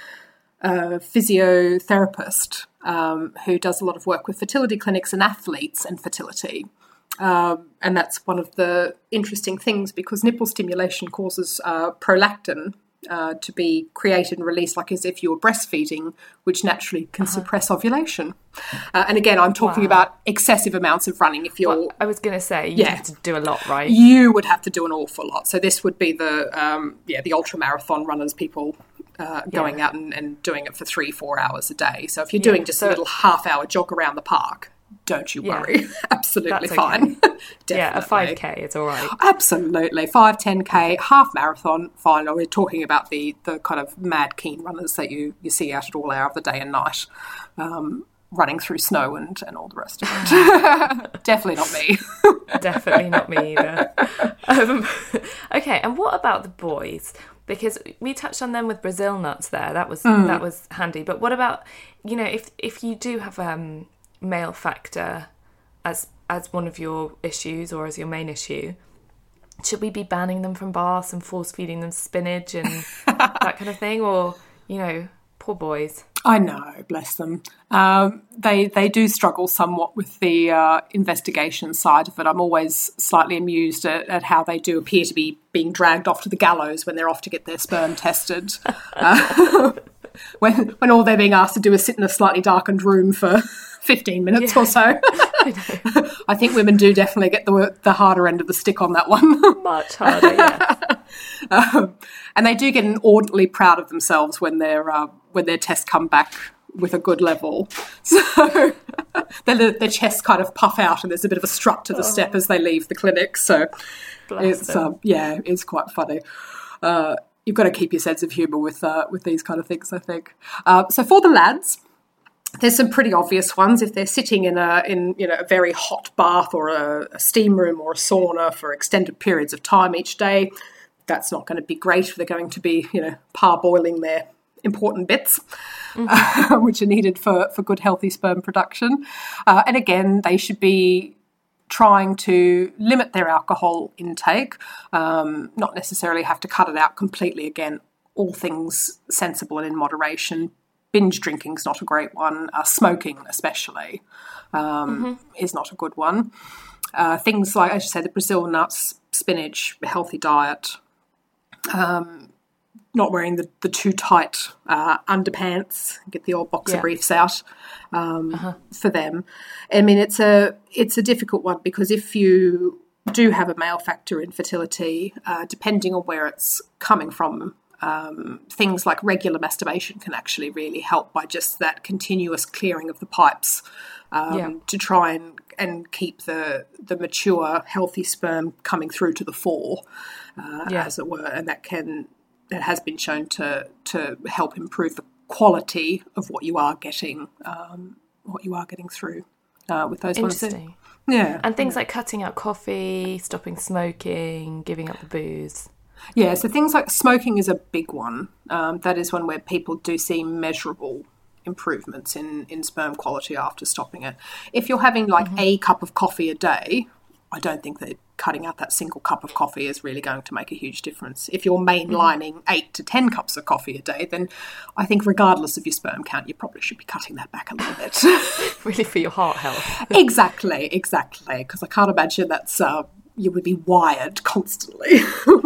a physiotherapist um, who does a lot of work with fertility clinics and athletes and fertility. Um, and that's one of the interesting things because nipple stimulation causes uh, prolactin uh, to be created and released like as if you were breastfeeding, which naturally can uh-huh. suppress ovulation. Uh, and again, I'm talking wow. about excessive amounts of running. If you're, well, I was going to say, you yeah, have to do a lot, right? You would have to do an awful lot. So this would be the, um, yeah, the ultra marathon runners, people uh, going yeah. out and, and doing it for three, four hours a day. So if you're doing yeah, just so, a little half hour jog around the park, don't you worry. Yeah. Absolutely That's fine. Okay. Yeah, a five K, it's all right. Absolutely. five, ten K, half marathon, fine. We're talking about the, the kind of mad keen runners that you, you see out at all hour of the day and night, um, running through snow and, and all the rest of it. Definitely not me. Definitely not me either. Um, okay, and what about the boys? Because we touched on them with Brazil nuts there. That was Mm. that was handy. But what about, you know, if if you do have um, male factor as as one of your issues or as your main issue, should we be banning them from baths and force feeding them spinach and that kind of thing? Or, you know, poor boys. I know, bless them. Um, they they do struggle somewhat with the uh, investigation side of it. I'm always slightly amused at, at how they do appear to be being dragged off to the gallows when they're off to get their sperm tested. Uh, when when all they're being asked to do is sit in a slightly darkened room for fifteen minutes Yeah. or so. I think women do definitely get the the harder end of the stick on that one. Much harder, yeah. um, and they do get inordinately proud of themselves when their uh, when their tests come back with a good level. So their, their chests kind of puff out, and there's a bit of a strut to the Oh. step as they leave the clinic. So Bless it's them. um, yeah, it's quite funny. Uh, you've got to keep your sense of humour with uh, with these kind of things, I think. Uh, so for the lads, there's some pretty obvious ones. If they're sitting in a in you know a very hot bath or a, a steam room or a sauna for extended periods of time each day, that's not going to be great if they're going to be you know parboiling their important bits, Mm-hmm. uh, which are needed for for good healthy sperm production. Uh, and again, they should be trying to limit their alcohol intake, um, not necessarily have to cut it out completely. Again, all things sensible and in moderation. Binge drinking is not a great one. Uh, smoking, especially, um, is not a good one. Uh, things like, as you say, the Brazil nuts, spinach, a healthy diet, um, not wearing the, the too tight uh, underpants, get the old boxer Yeah. briefs out um, for them. I mean, it's a it's a difficult one because if you do have a male factor infertility, uh, depending on where it's coming from, Um, things like regular masturbation can actually really help by just that continuous clearing of the pipes um, Yeah. to try and, and keep the the mature, healthy sperm coming through to the fore, uh, Yeah. as it were, and that can that has been shown to to help improve the quality of what you are getting, um, what you are getting through uh, with those ones. Interesting. Yeah, And things like cutting out coffee, stopping smoking, giving up the booze. Yeah, so things like smoking is a big one. Um, that is one where people do see measurable improvements in, in sperm quality after stopping it. If you're having like a cup of coffee a day, I don't think that cutting out that single cup of coffee is really going to make a huge difference. If you're mainlining eight to ten cups of coffee a day, then I think regardless of your sperm count, you probably should be cutting that back a little bit. Really for your heart health. Exactly, exactly. Because I can't imagine that's... Uh, you would be wired constantly.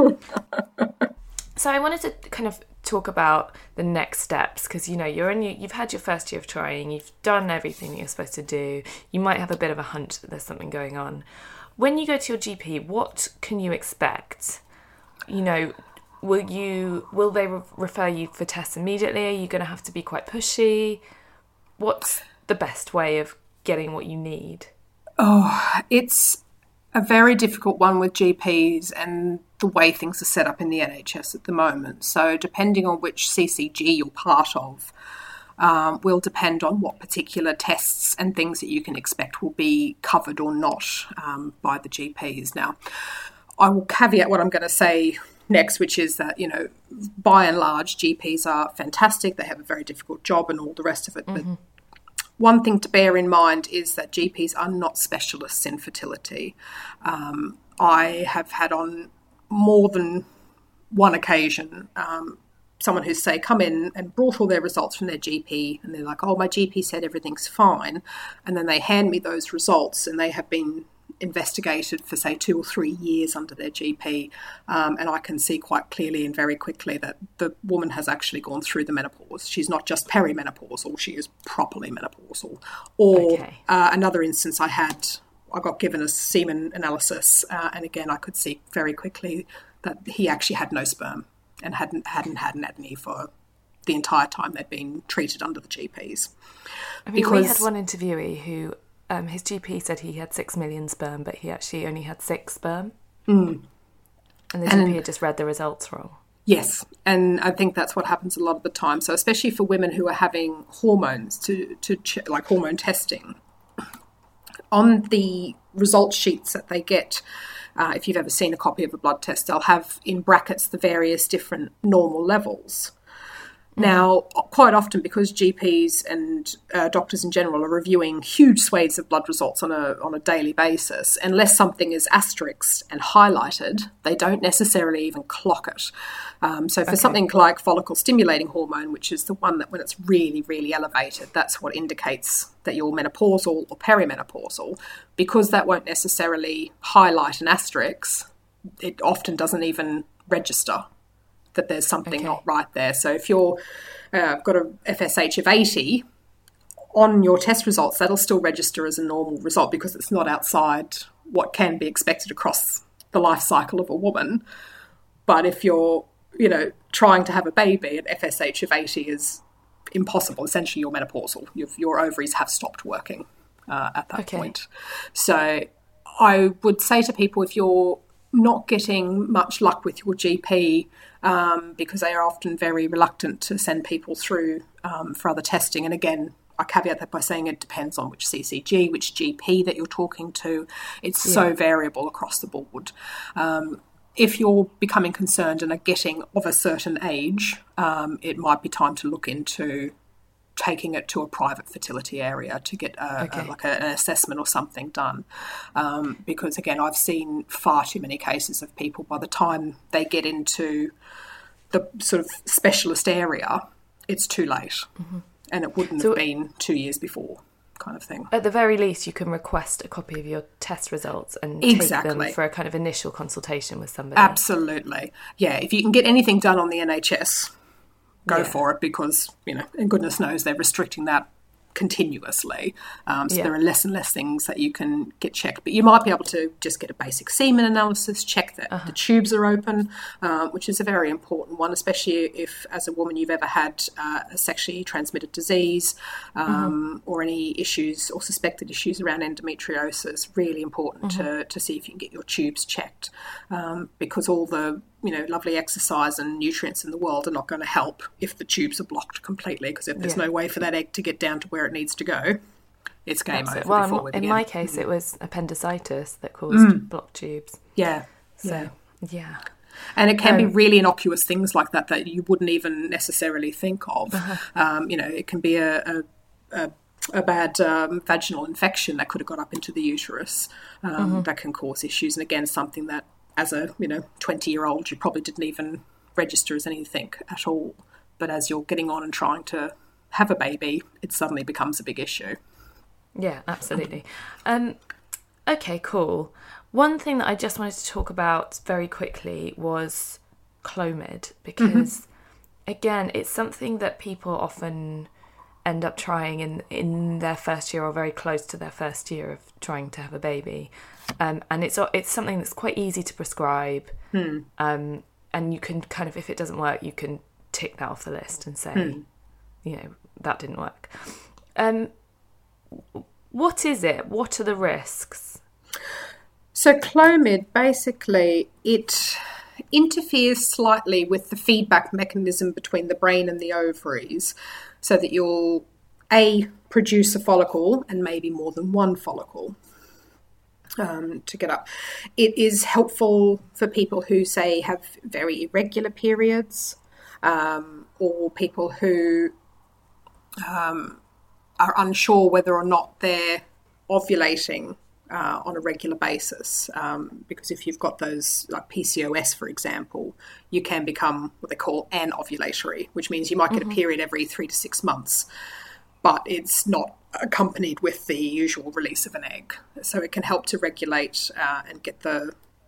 So I wanted to kind of talk about the next steps because, you know, you're in your, you've had your first year of trying, you've done everything that you're supposed to do, you might have a bit of a hunch that there's something going on. When you go to your G P, what can you expect? You know, will you will they re- refer you for tests immediately? Are you going to have to be quite pushy? What's the best way of getting what you need? Oh, it's a very difficult one with G Ps and the way things are set up in the N H S at the moment. So depending on which C C G you're part of um, will depend on what particular tests and things that you can expect will be covered or not um, by the G Ps. Now, I will caveat what I'm going to say next, which is that, you know, by and large, G Ps are fantastic. They have a very difficult job and all the rest of it. Mm-hmm. But one thing to bear in mind is that G Ps are not specialists in fertility. Um, I have had on more than one occasion um, someone who's, say, come in and brought all their results from their G P and they're like, oh, my G P said everything's fine. And then they hand me those results and they have been investigated for, say, two or three years under their G P. Um, and I can see quite clearly and very quickly that the woman has actually gone through the menopause. She's not just perimenopausal, she is properly menopausal. Or Okay. uh, another instance I had, I got given a semen analysis, uh, and again, I could see very quickly that he actually had no sperm and hadn't hadn't had an any for the entire time they'd been treated under the G Ps. I mean, Because- we had one interviewee who, um, his G P said he had six million sperm, but he actually only had six sperm. Mm. And the G P had just read the results wrong. Yes, and I think that's what happens a lot of the time. So especially for women who are having hormones to, to ch- like hormone testing, on the result sheets that they get, uh, if you've ever seen a copy of a blood test, they'll have in brackets the various different normal levels. Now, quite often, because G Ps and uh, doctors in general are reviewing huge swathes of blood results on a on a daily basis, unless something is asterisked and highlighted, they don't necessarily even clock it. Um, so for okay. something like follicle stimulating hormone, which is the one that when it's really, really elevated, that's what indicates that you're menopausal or perimenopausal, because that won't necessarily highlight an asterisk, it often doesn't even register that there's something okay. not right there. So if you're uh, got a F S H of eighty on your test results, that'll still register as a normal result because it's not outside what can be expected across the life cycle of a woman. But if you're, you know, trying to have a baby, an F S H of eighty is impossible. Essentially, you're menopausal. You've, your ovaries have stopped working uh, at that okay. point. So I would say to people, if you're not getting much luck with your G P, um, because they are often very reluctant to send people through um, for other testing. And again, I caveat that by saying it depends on which C C G, which G P that you're talking to. It's yeah. so variable across the board. Um, if you're becoming concerned and are getting of a certain age, um, it might be time to look into taking it to a private fertility area to get a, okay. a, like a, an assessment or something done. Um, because, again, I've seen far too many cases of people by the time they get into the sort of specialist area, it's too late. Mm-hmm. And it wouldn't so, have been two years before kind of thing. At the very least, you can request a copy of your test results and exactly. take them for a kind of initial consultation with somebody. Absolutely. Yeah, if you can get anything done on the N H S, go yeah. for it because, you know, and goodness knows they're restricting that continuously. Um, so yeah. there are less and less things that you can get checked. But you might be able to just get a basic semen analysis, check that uh-huh. the tubes are open, uh, which is a very important one, especially if, as a woman, you've ever had uh, a sexually transmitted disease um, mm-hmm. or any issues or suspected issues around endometriosis. Really important mm-hmm. to, to see if you can get your tubes checked um, because all the you know, lovely exercise and nutrients in the world are not going to help if the tubes are blocked completely, because if there's yeah. no way for that egg to get down to where it needs to go, it's game That's over. It. Well, before we in begin. my case, it was appendicitis that caused mm. blocked tubes. Yeah. So, yeah. yeah. And it can um, be really innocuous things like that that you wouldn't even necessarily think of. Uh-huh. Um, you know, it can be a... a, a a bad um, vaginal infection that could have got up into the uterus um, mm-hmm. that can cause issues. And again, something that as a, you know, twenty-year-old, you probably didn't even register as anything at all. But as you're getting on and trying to have a baby, it suddenly becomes a big issue. Yeah, absolutely. Um, okay, cool. One thing that I just wanted to talk about very quickly was Clomid, because, mm-hmm. again, it's something that people often end up trying in, in their first year or very close to their first year of trying to have a baby. Um, and it's it's something that's quite easy to prescribe. Hmm. Um, and you can kind of, if it doesn't work, you can tick that off the list and say, hmm. you know, that didn't work. Um, what is it? What are the risks? So Clomid, basically, it interferes slightly with the feedback mechanism between the brain and the ovaries, so that you'll, A, produce a follicle and maybe more than one follicle um, to get up. It is helpful for people who, say, have very irregular periods um, or people who um, are unsure whether or not they're ovulating Uh, on a regular basis, um, because if you've got those, like P C O S, for example, you can become what they call anovulatory, which means you might get mm-hmm. a period every three to six months, but it's not accompanied with the usual release of an egg. So it can help to regulate uh, and get the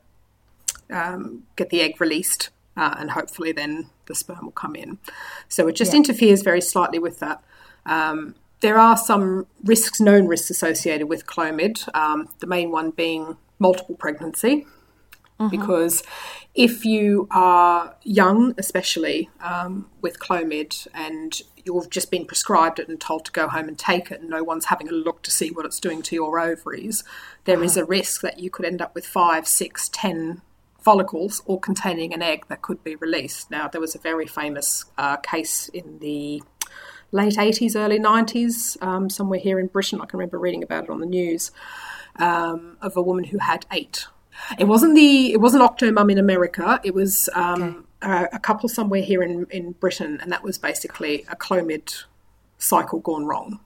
um, get the egg released, uh, and hopefully then the sperm will come in. So it just yeah. interferes very slightly with that. Um, There are some risks, known risks associated with Clomid, um, the main one being multiple pregnancy, mm-hmm. because if you are young, especially um, with Clomid, and you've just been prescribed it and told to go home and take it and no one's having a look to see what it's doing to your ovaries, there uh-huh. is a risk that you could end up with five, six, ten follicles all containing an egg that could be released. Now, there was a very famous uh, case in the late eighties, early nineties, um, somewhere here in Britain. I can remember reading about it on the news, um, of a woman who had eight It wasn't the it wasn't Octomum in America. It was um, okay. a, a couple somewhere here in, in Britain, and that was basically a Clomid cycle gone wrong,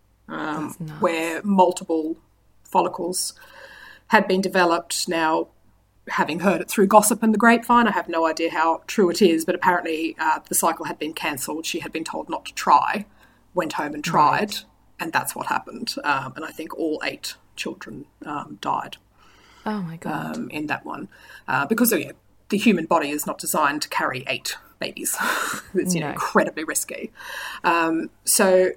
um, nice. where multiple follicles had been developed. Now, having heard it through gossip and the grapevine, I have no idea how true it is, but apparently uh, the cycle had been cancelled. She had been told not to try, went home and tried, right. and that's what happened. Um, and I think all eight children um, died. Oh, my God. Um, in that one. Uh, because oh, yeah, the human body is not designed to carry eight babies. It's you no. know, incredibly risky. Um, so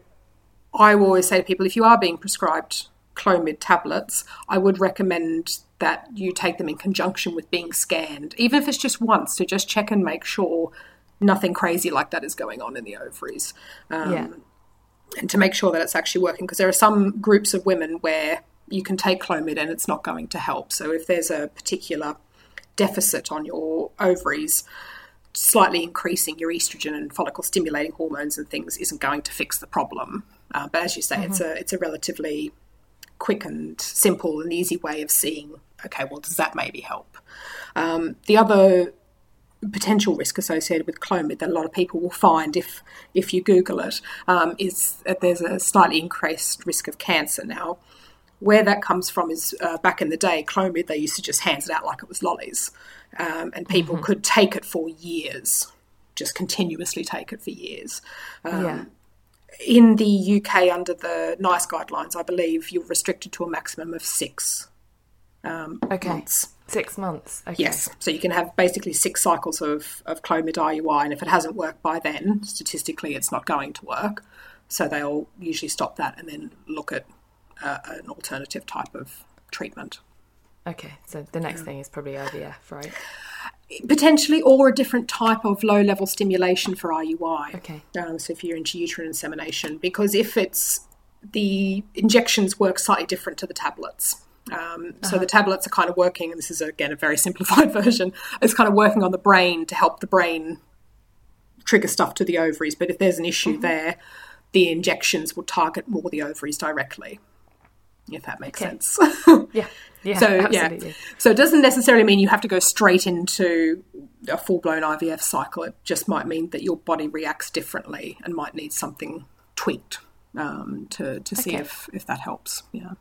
I will always say to people, if you are being prescribed Clomid tablets, I would recommend that you take them in conjunction with being scanned, even if it's just once, to just check and make sure nothing crazy like that is going on in the ovaries. Um, yeah. And to make sure that it's actually working, because there are some groups of women where you can take Clomid and it's not going to help. So if there's a particular deficit on your ovaries, slightly increasing your estrogen and follicle stimulating hormones and things isn't going to fix the problem. Uh, but as you say, mm-hmm. it's a it's a relatively quick and simple and easy way of seeing, okay, well, does that maybe help? Um, the other potential risk associated with Clomid that a lot of people will find if if you Google it um, is that there's a slightly increased risk of cancer. Now, where that comes from is uh, back in the day, Clomid, they used to just hand it out like it was lollies. Um, and people mm-hmm. could take it for years, just continuously take it for years. Um, yeah. In the U K, under the NICE guidelines, I believe you're restricted to a maximum of six um, okay. months. Six months, okay. Yes, so you can have basically six cycles of, of Clomid I U I, and if it hasn't worked by then, statistically it's not going to work. So they'll usually stop that and then look at uh, an alternative type of treatment. Okay, so the next yeah. thing is probably I V F, right? Potentially, or a different type of low-level stimulation for I U I. Okay. Um, so if you're into uterine insemination, because if it's the injections work slightly different to the tablets. Um, so uh-huh. the tablets are kind of working, and this is again a very simplified version. It's kind of working on the brain to help the brain trigger stuff to the ovaries. But if there's an issue mm-hmm. there, the injections will target more the ovaries directly. If that makes okay. sense. yeah. Yeah. So absolutely. yeah. So it doesn't necessarily mean you have to go straight into a full-blown I V F cycle. It just might mean that your body reacts differently and might need something tweaked um, to to see okay. if if that helps. Yeah.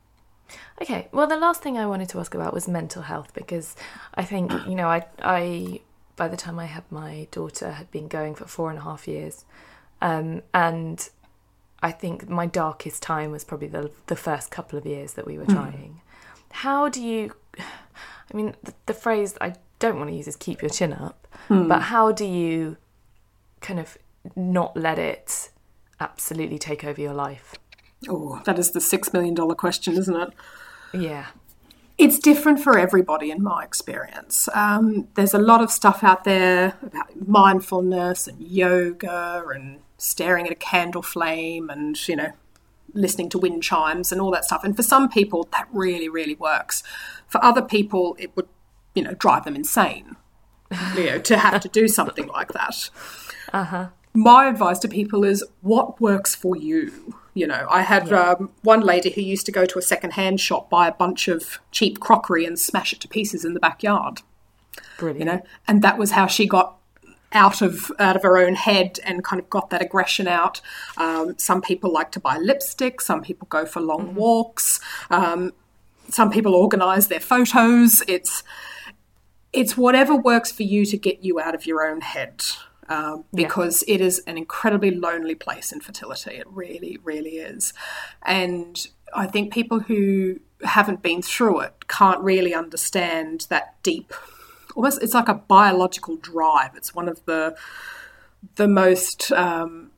Okay. Well, the last thing I wanted to ask about was mental health, because I think you know I I by the time I had my daughter had been going for four and a half years, um, and I think my darkest time was probably the the first couple of years that we were trying. Mm. How do you, I mean, the, the phrase I don't want to use is keep your chin up, mm. but how do you kind of not let it absolutely take over your life? Oh, that is the six million dollars question, isn't it? Yeah. It's different for everybody in my experience. Um, there's a lot of stuff out there about mindfulness and yoga and staring at a candle flame and, you know, listening to wind chimes and all that stuff. And for some people, that really, really works. For other people, it would, you know, drive them insane, you know, to have to do something like that. Uh-huh. My advice to people is what works for you. You know, I had yeah. um, one lady who used to go to a second-hand shop, buy a bunch of cheap crockery and smash it to pieces in the backyard. Brilliant. You know, and that was how she got out of out of her own head and kind of got that aggression out. Um, some people like to buy lipstick. Some people go for long mm-hmm. walks. Um, some people organise their photos. It's it's whatever works for you to get you out of your own head. Um, because yeah. it is an incredibly lonely place, infertility. It really, really is. And I think people who haven't been through it can't really understand that deep, almost it's like a biological drive. It's one of the the most um,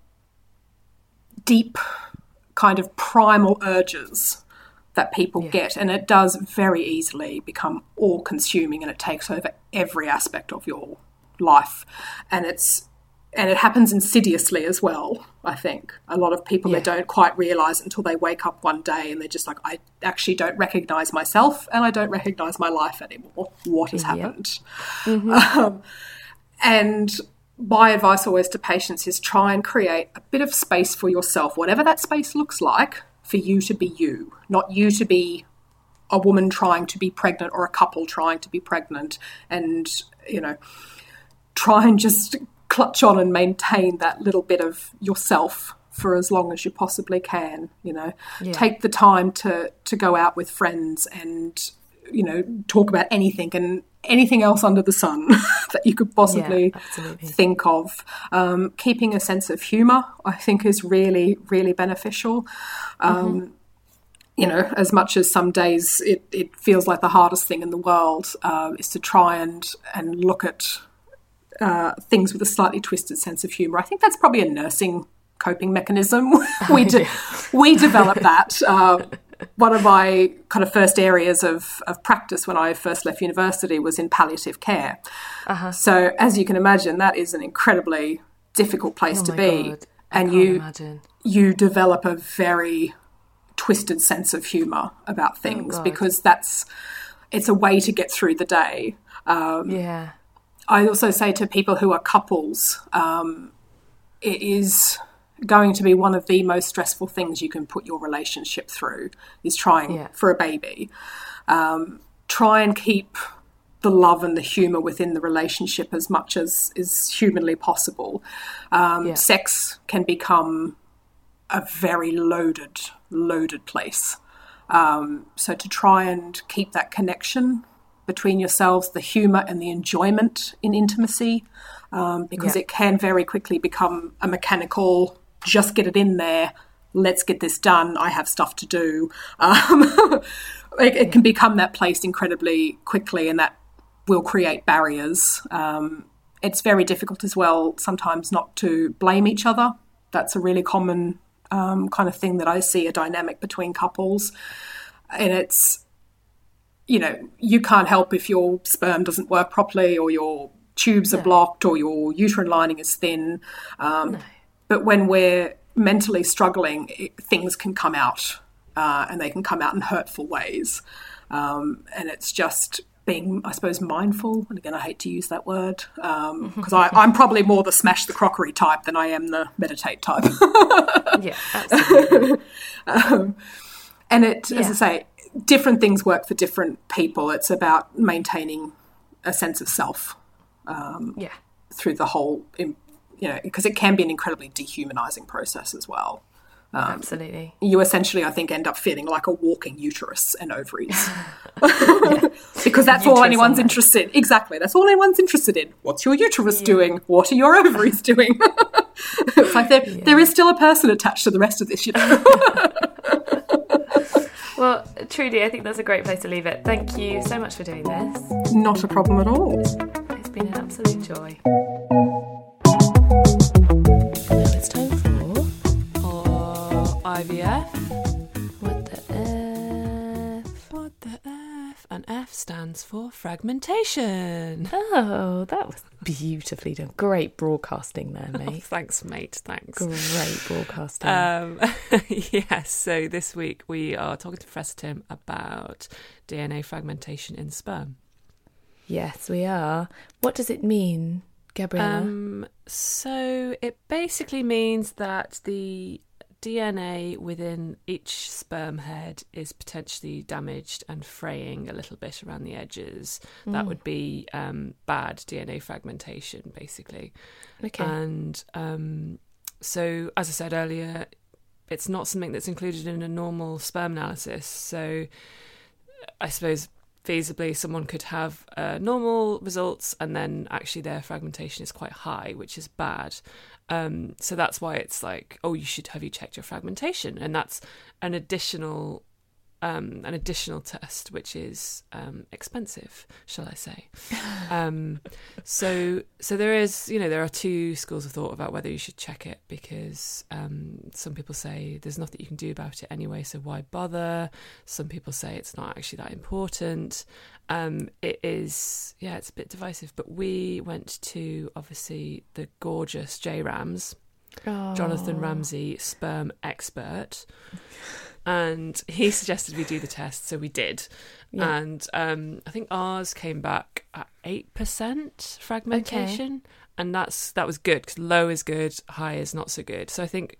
deep kind of primal urges that people yeah. get. And it does very easily become all-consuming, and it takes over every aspect of your life, and it's and it happens insidiously as well. I think a lot of people yeah. they don't quite realize it until they wake up one day and they're just like, I actually don't recognize myself and I don't recognize my life anymore. What has yeah. happened? Mm-hmm. Um, and my advice always to patients is try and create a bit of space for yourself, whatever that space looks like, for you to be you, not you to be a woman trying to be pregnant or a couple trying to be pregnant, and, you know, try and just clutch on and maintain that little bit of yourself for as long as you possibly can, you know. Yeah. Take the time to, to go out with friends and, you know, talk about anything and anything else under the sun that you could possibly yeah, think of. Um, keeping a sense of humour, I think, is really, really beneficial. Um, mm-hmm. You know, as much as some days it, it feels like the hardest thing in the world uh, is to try and, and look at uh, things with a slightly twisted sense of humour. I think that's probably a nursing coping mechanism. we de- we developed that. Uh, one of my kind of first areas of, of practice when I first left university was in palliative care. Uh-huh. So as you can imagine, that is an incredibly difficult place oh to my be. God. I and can't you imagine. you develop a very twisted sense of humour about things oh because that's it's a way to get through the day. Um, yeah. I also say to people who are couples, um, it is going to be one of the most stressful things you can put your relationship through is trying yeah. for a baby. Um, try and keep the love and the humour within the relationship as much as is humanly possible. Um, yeah. Sex can become a very loaded, loaded place. Um, so to try and keep that connection between yourselves, the humour and the enjoyment in intimacy, um, because yeah. it can very quickly become a mechanical, just get it in there, let's get this done, I have stuff to do. Um, it, it yeah. can become that place incredibly quickly, and that will create barriers. Um, it's very difficult as well sometimes not to blame each other. That's a really common um, kind of thing that I see, a dynamic between couples. And it's, you know, you can't help if your sperm doesn't work properly or your tubes no. are blocked or your uterine lining is thin. Um, no. But when we're mentally struggling, it, things can come out uh, and they can come out in hurtful ways. Um, and it's just being, I suppose, mindful. And again, I hate to use that word because um, I'm probably more the smash the crockery type than I am the meditate type. yeah, absolutely. um, and it, yeah. as I say, different things work for different people. It's about maintaining a sense of self um, yeah. through the whole, you know, because it can be an incredibly dehumanizing process as well. Um, Absolutely. You essentially, I think, end up feeling like a walking uterus and oversies. Because that's all anyone's interested in. Exactly. That's all anyone's interested in. What's your uterus yeah. doing? What are your ovaries doing? It's like there, yeah. there is still a person attached to the rest of this, you know. Well, Trudy, I think that's a great place to leave it. Thank you so much for doing this. Not a problem at all. It's been an absolute joy. Now it's time for or I V F. What the F? What the F? And F stands for fragmentation. Oh, that was beautifully done. Great broadcasting there, mate. Oh, thanks, mate. Thanks. Great broadcasting. Um, yes, so this week we are talking to Professor Tim about D N A fragmentation in sperm. Yes, we are. What does it mean, Gabriella? Um, so it basically means that the D N A within each sperm head is potentially damaged and fraying a little bit around the edges. Mm. That would be um, bad D N A fragmentation, basically. Okay. And um, so, as I said earlier, it's not something that's included in a normal sperm analysis. So I suppose feasibly someone could have uh, normal results and then actually their fragmentation is quite high, which is bad. Um, so that's why it's like, oh, you should have you checked your fragmentation, and that's an additional, um, an additional test, which is um, expensive, shall I say? um, so, so there is, you know, there are two schools of thought about whether you should check it, because um, some people say there's nothing you can do about it anyway, so why bother? Some people say it's not actually that important. Um, it is, yeah, it's a bit divisive, but we went to, obviously, the gorgeous J Rams, oh. Jonathan Ramsey, sperm expert, and he suggested we do the test, so we did. Yeah. And um, I think ours came back at eight percent fragmentation, okay. and that's that was good, because low is good, high is not so good. So I think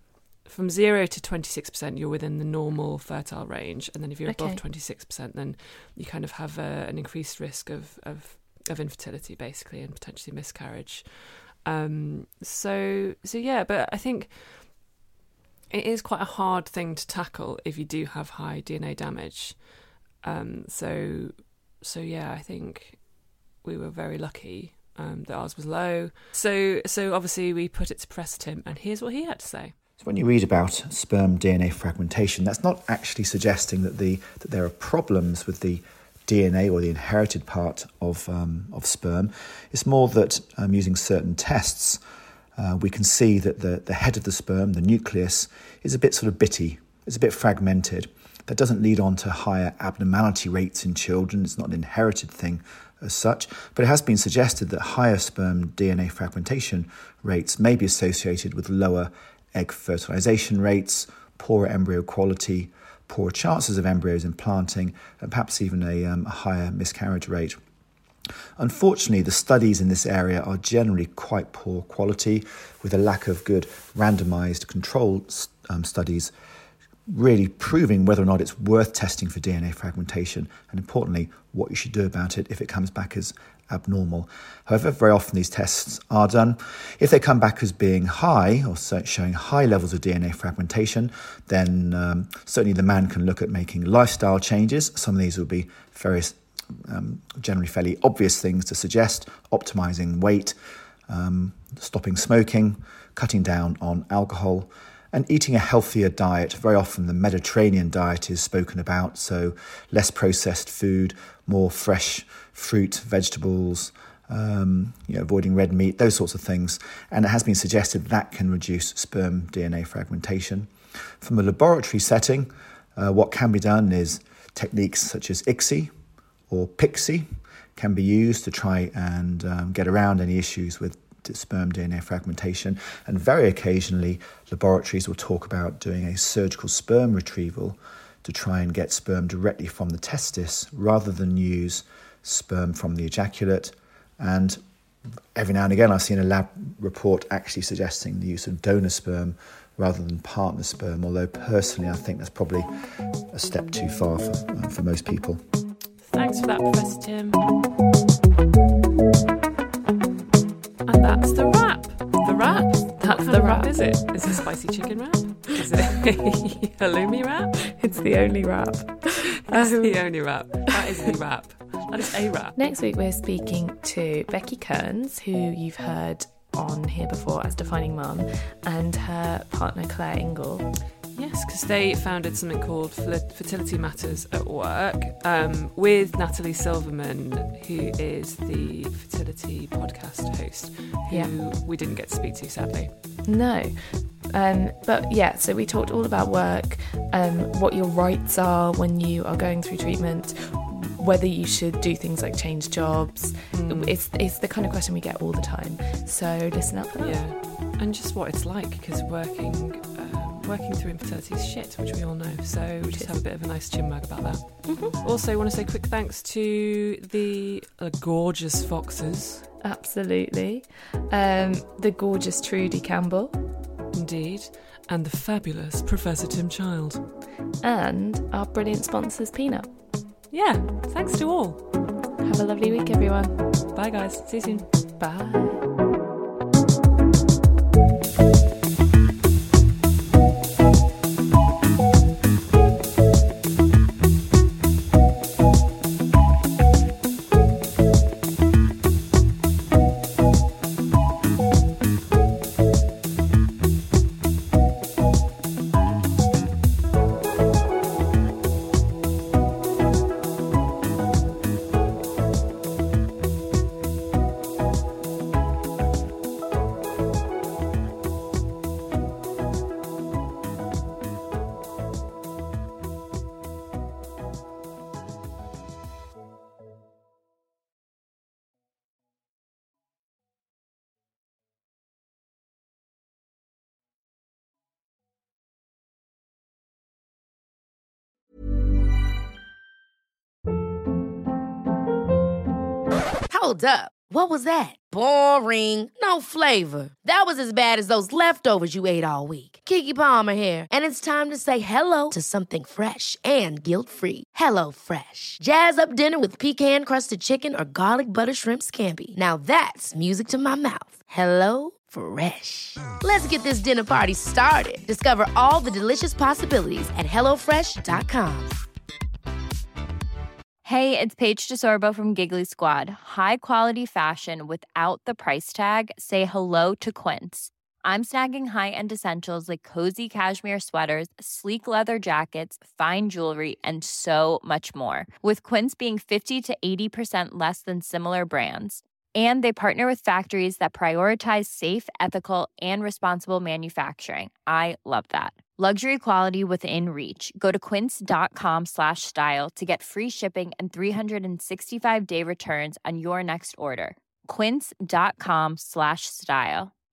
from zero to twenty-six percent, you're within the normal fertile range. And then if you're Okay. above twenty-six percent, then you kind of have a, an increased risk of, of, of infertility, basically, and potentially miscarriage. Um, so, so yeah, but I think it is quite a hard thing to tackle if you do have high D N A damage. Um, so, so yeah, I think we were very lucky um, that ours was low. So, so obviously we put it to Precitim, and here's what he had to say. So when you read about sperm D N A fragmentation, that's not actually suggesting that the that there are problems with the D N A or the inherited part of um, of sperm. It's more that um, using certain tests, uh, we can see that the, the head of the sperm, the nucleus, is a bit sort of bitty. It's a bit fragmented. That doesn't lead on to higher abnormality rates in children. It's not an inherited thing as such, but it has been suggested that higher sperm D N A fragmentation rates may be associated with lower egg fertilization rates, poorer embryo quality, poorer chances of embryos implanting, and perhaps even a, um, a higher miscarriage rate. Unfortunately, the studies in this area are generally quite poor quality, with a lack of good randomized control um, studies really proving whether or not it's worth testing for D N A fragmentation, and importantly, what you should do about it if it comes back as abnormal. However, very often these tests are done. If they come back as being high, or showing high levels of D N A fragmentation, then um, certainly the man can look at making lifestyle changes. Some of these will be various, um, generally fairly obvious things to suggest: optimizing weight, um, stopping smoking, cutting down on alcohol, and eating a healthier diet. Very often the Mediterranean diet is spoken about, so less processed food, more fresh fruit, vegetables, um, you know, avoiding red meat, those sorts of things. And it has been suggested that can reduce sperm D N A fragmentation. From a laboratory setting, uh, what can be done is techniques such as I C S I or P I C S I can be used to try and um, get around any issues with sperm D N A fragmentation, and very occasionally laboratories will talk about doing a surgical sperm retrieval to try and get sperm directly from the testis rather than use sperm from the ejaculate. And every now and again I've seen a lab report actually suggesting the use of donor sperm rather than partner sperm, although personally I think that's probably a step too far for, uh, for most people. Thanks for that, Professor Tim. And that's the wrap. The wrap? That's what kind the of wrap wrap. is it? Is it a spicy chicken wrap? Is it a halloumi wrap? It's the only wrap. That's the only wrap. That is the wrap. That is a wrap. Next week we're speaking to Becky Kearns, who you've heard on here before as Defining Mum, and her partner Claire Ingle. Yes, because they founded something called Fertility Matters at Work um, with Natalie Silverman, who is the fertility podcast host, who Yeah. we didn't get to speak to, sadly. No. Um, but yeah, so we talked all about work, um, what your rights are when you are going through treatment, whether you should do things like change jobs. Mm. It's it's the kind of question we get all the time. So listen up for that. Yeah, and just what it's like, because working uh, working through infertility is shit, which we all know. So we just have a bit of a nice chinwag about that. Mm-hmm. Also, I want to say quick thanks to the uh, gorgeous foxes. Absolutely. Um, the gorgeous Trudy Campbell. Indeed. And the fabulous Professor Tim Child. And our brilliant sponsors, Peanut. Yeah, thanks to all. Have a lovely week, everyone. Bye, guys. See you soon. Bye. Hold up. What was that? Boring. No flavor. That was as bad as those leftovers you ate all week. Keke Palmer here, and it's time to say hello to something fresh and guilt-free. Hello Fresh. Jazz up dinner with pecan-crusted chicken or garlic butter shrimp scampi. Now that's music to my mouth. Hello Fresh. Let's get this dinner party started. Discover all the delicious possibilities at hello fresh dot com. Hey, it's Paige DeSorbo from Giggly Squad. High quality fashion without the price tag. Say hello to Quince. I'm snagging high-end essentials like cozy cashmere sweaters, sleek leather jackets, fine jewelry, and so much more. With Quince being fifty to eighty percent less than similar brands. And they partner with factories that prioritize safe, ethical, and responsible manufacturing. I love that. Luxury quality within reach. Go to quince.com slash style to get free shipping and three sixty-five day returns on your next order. Quince.com slash style.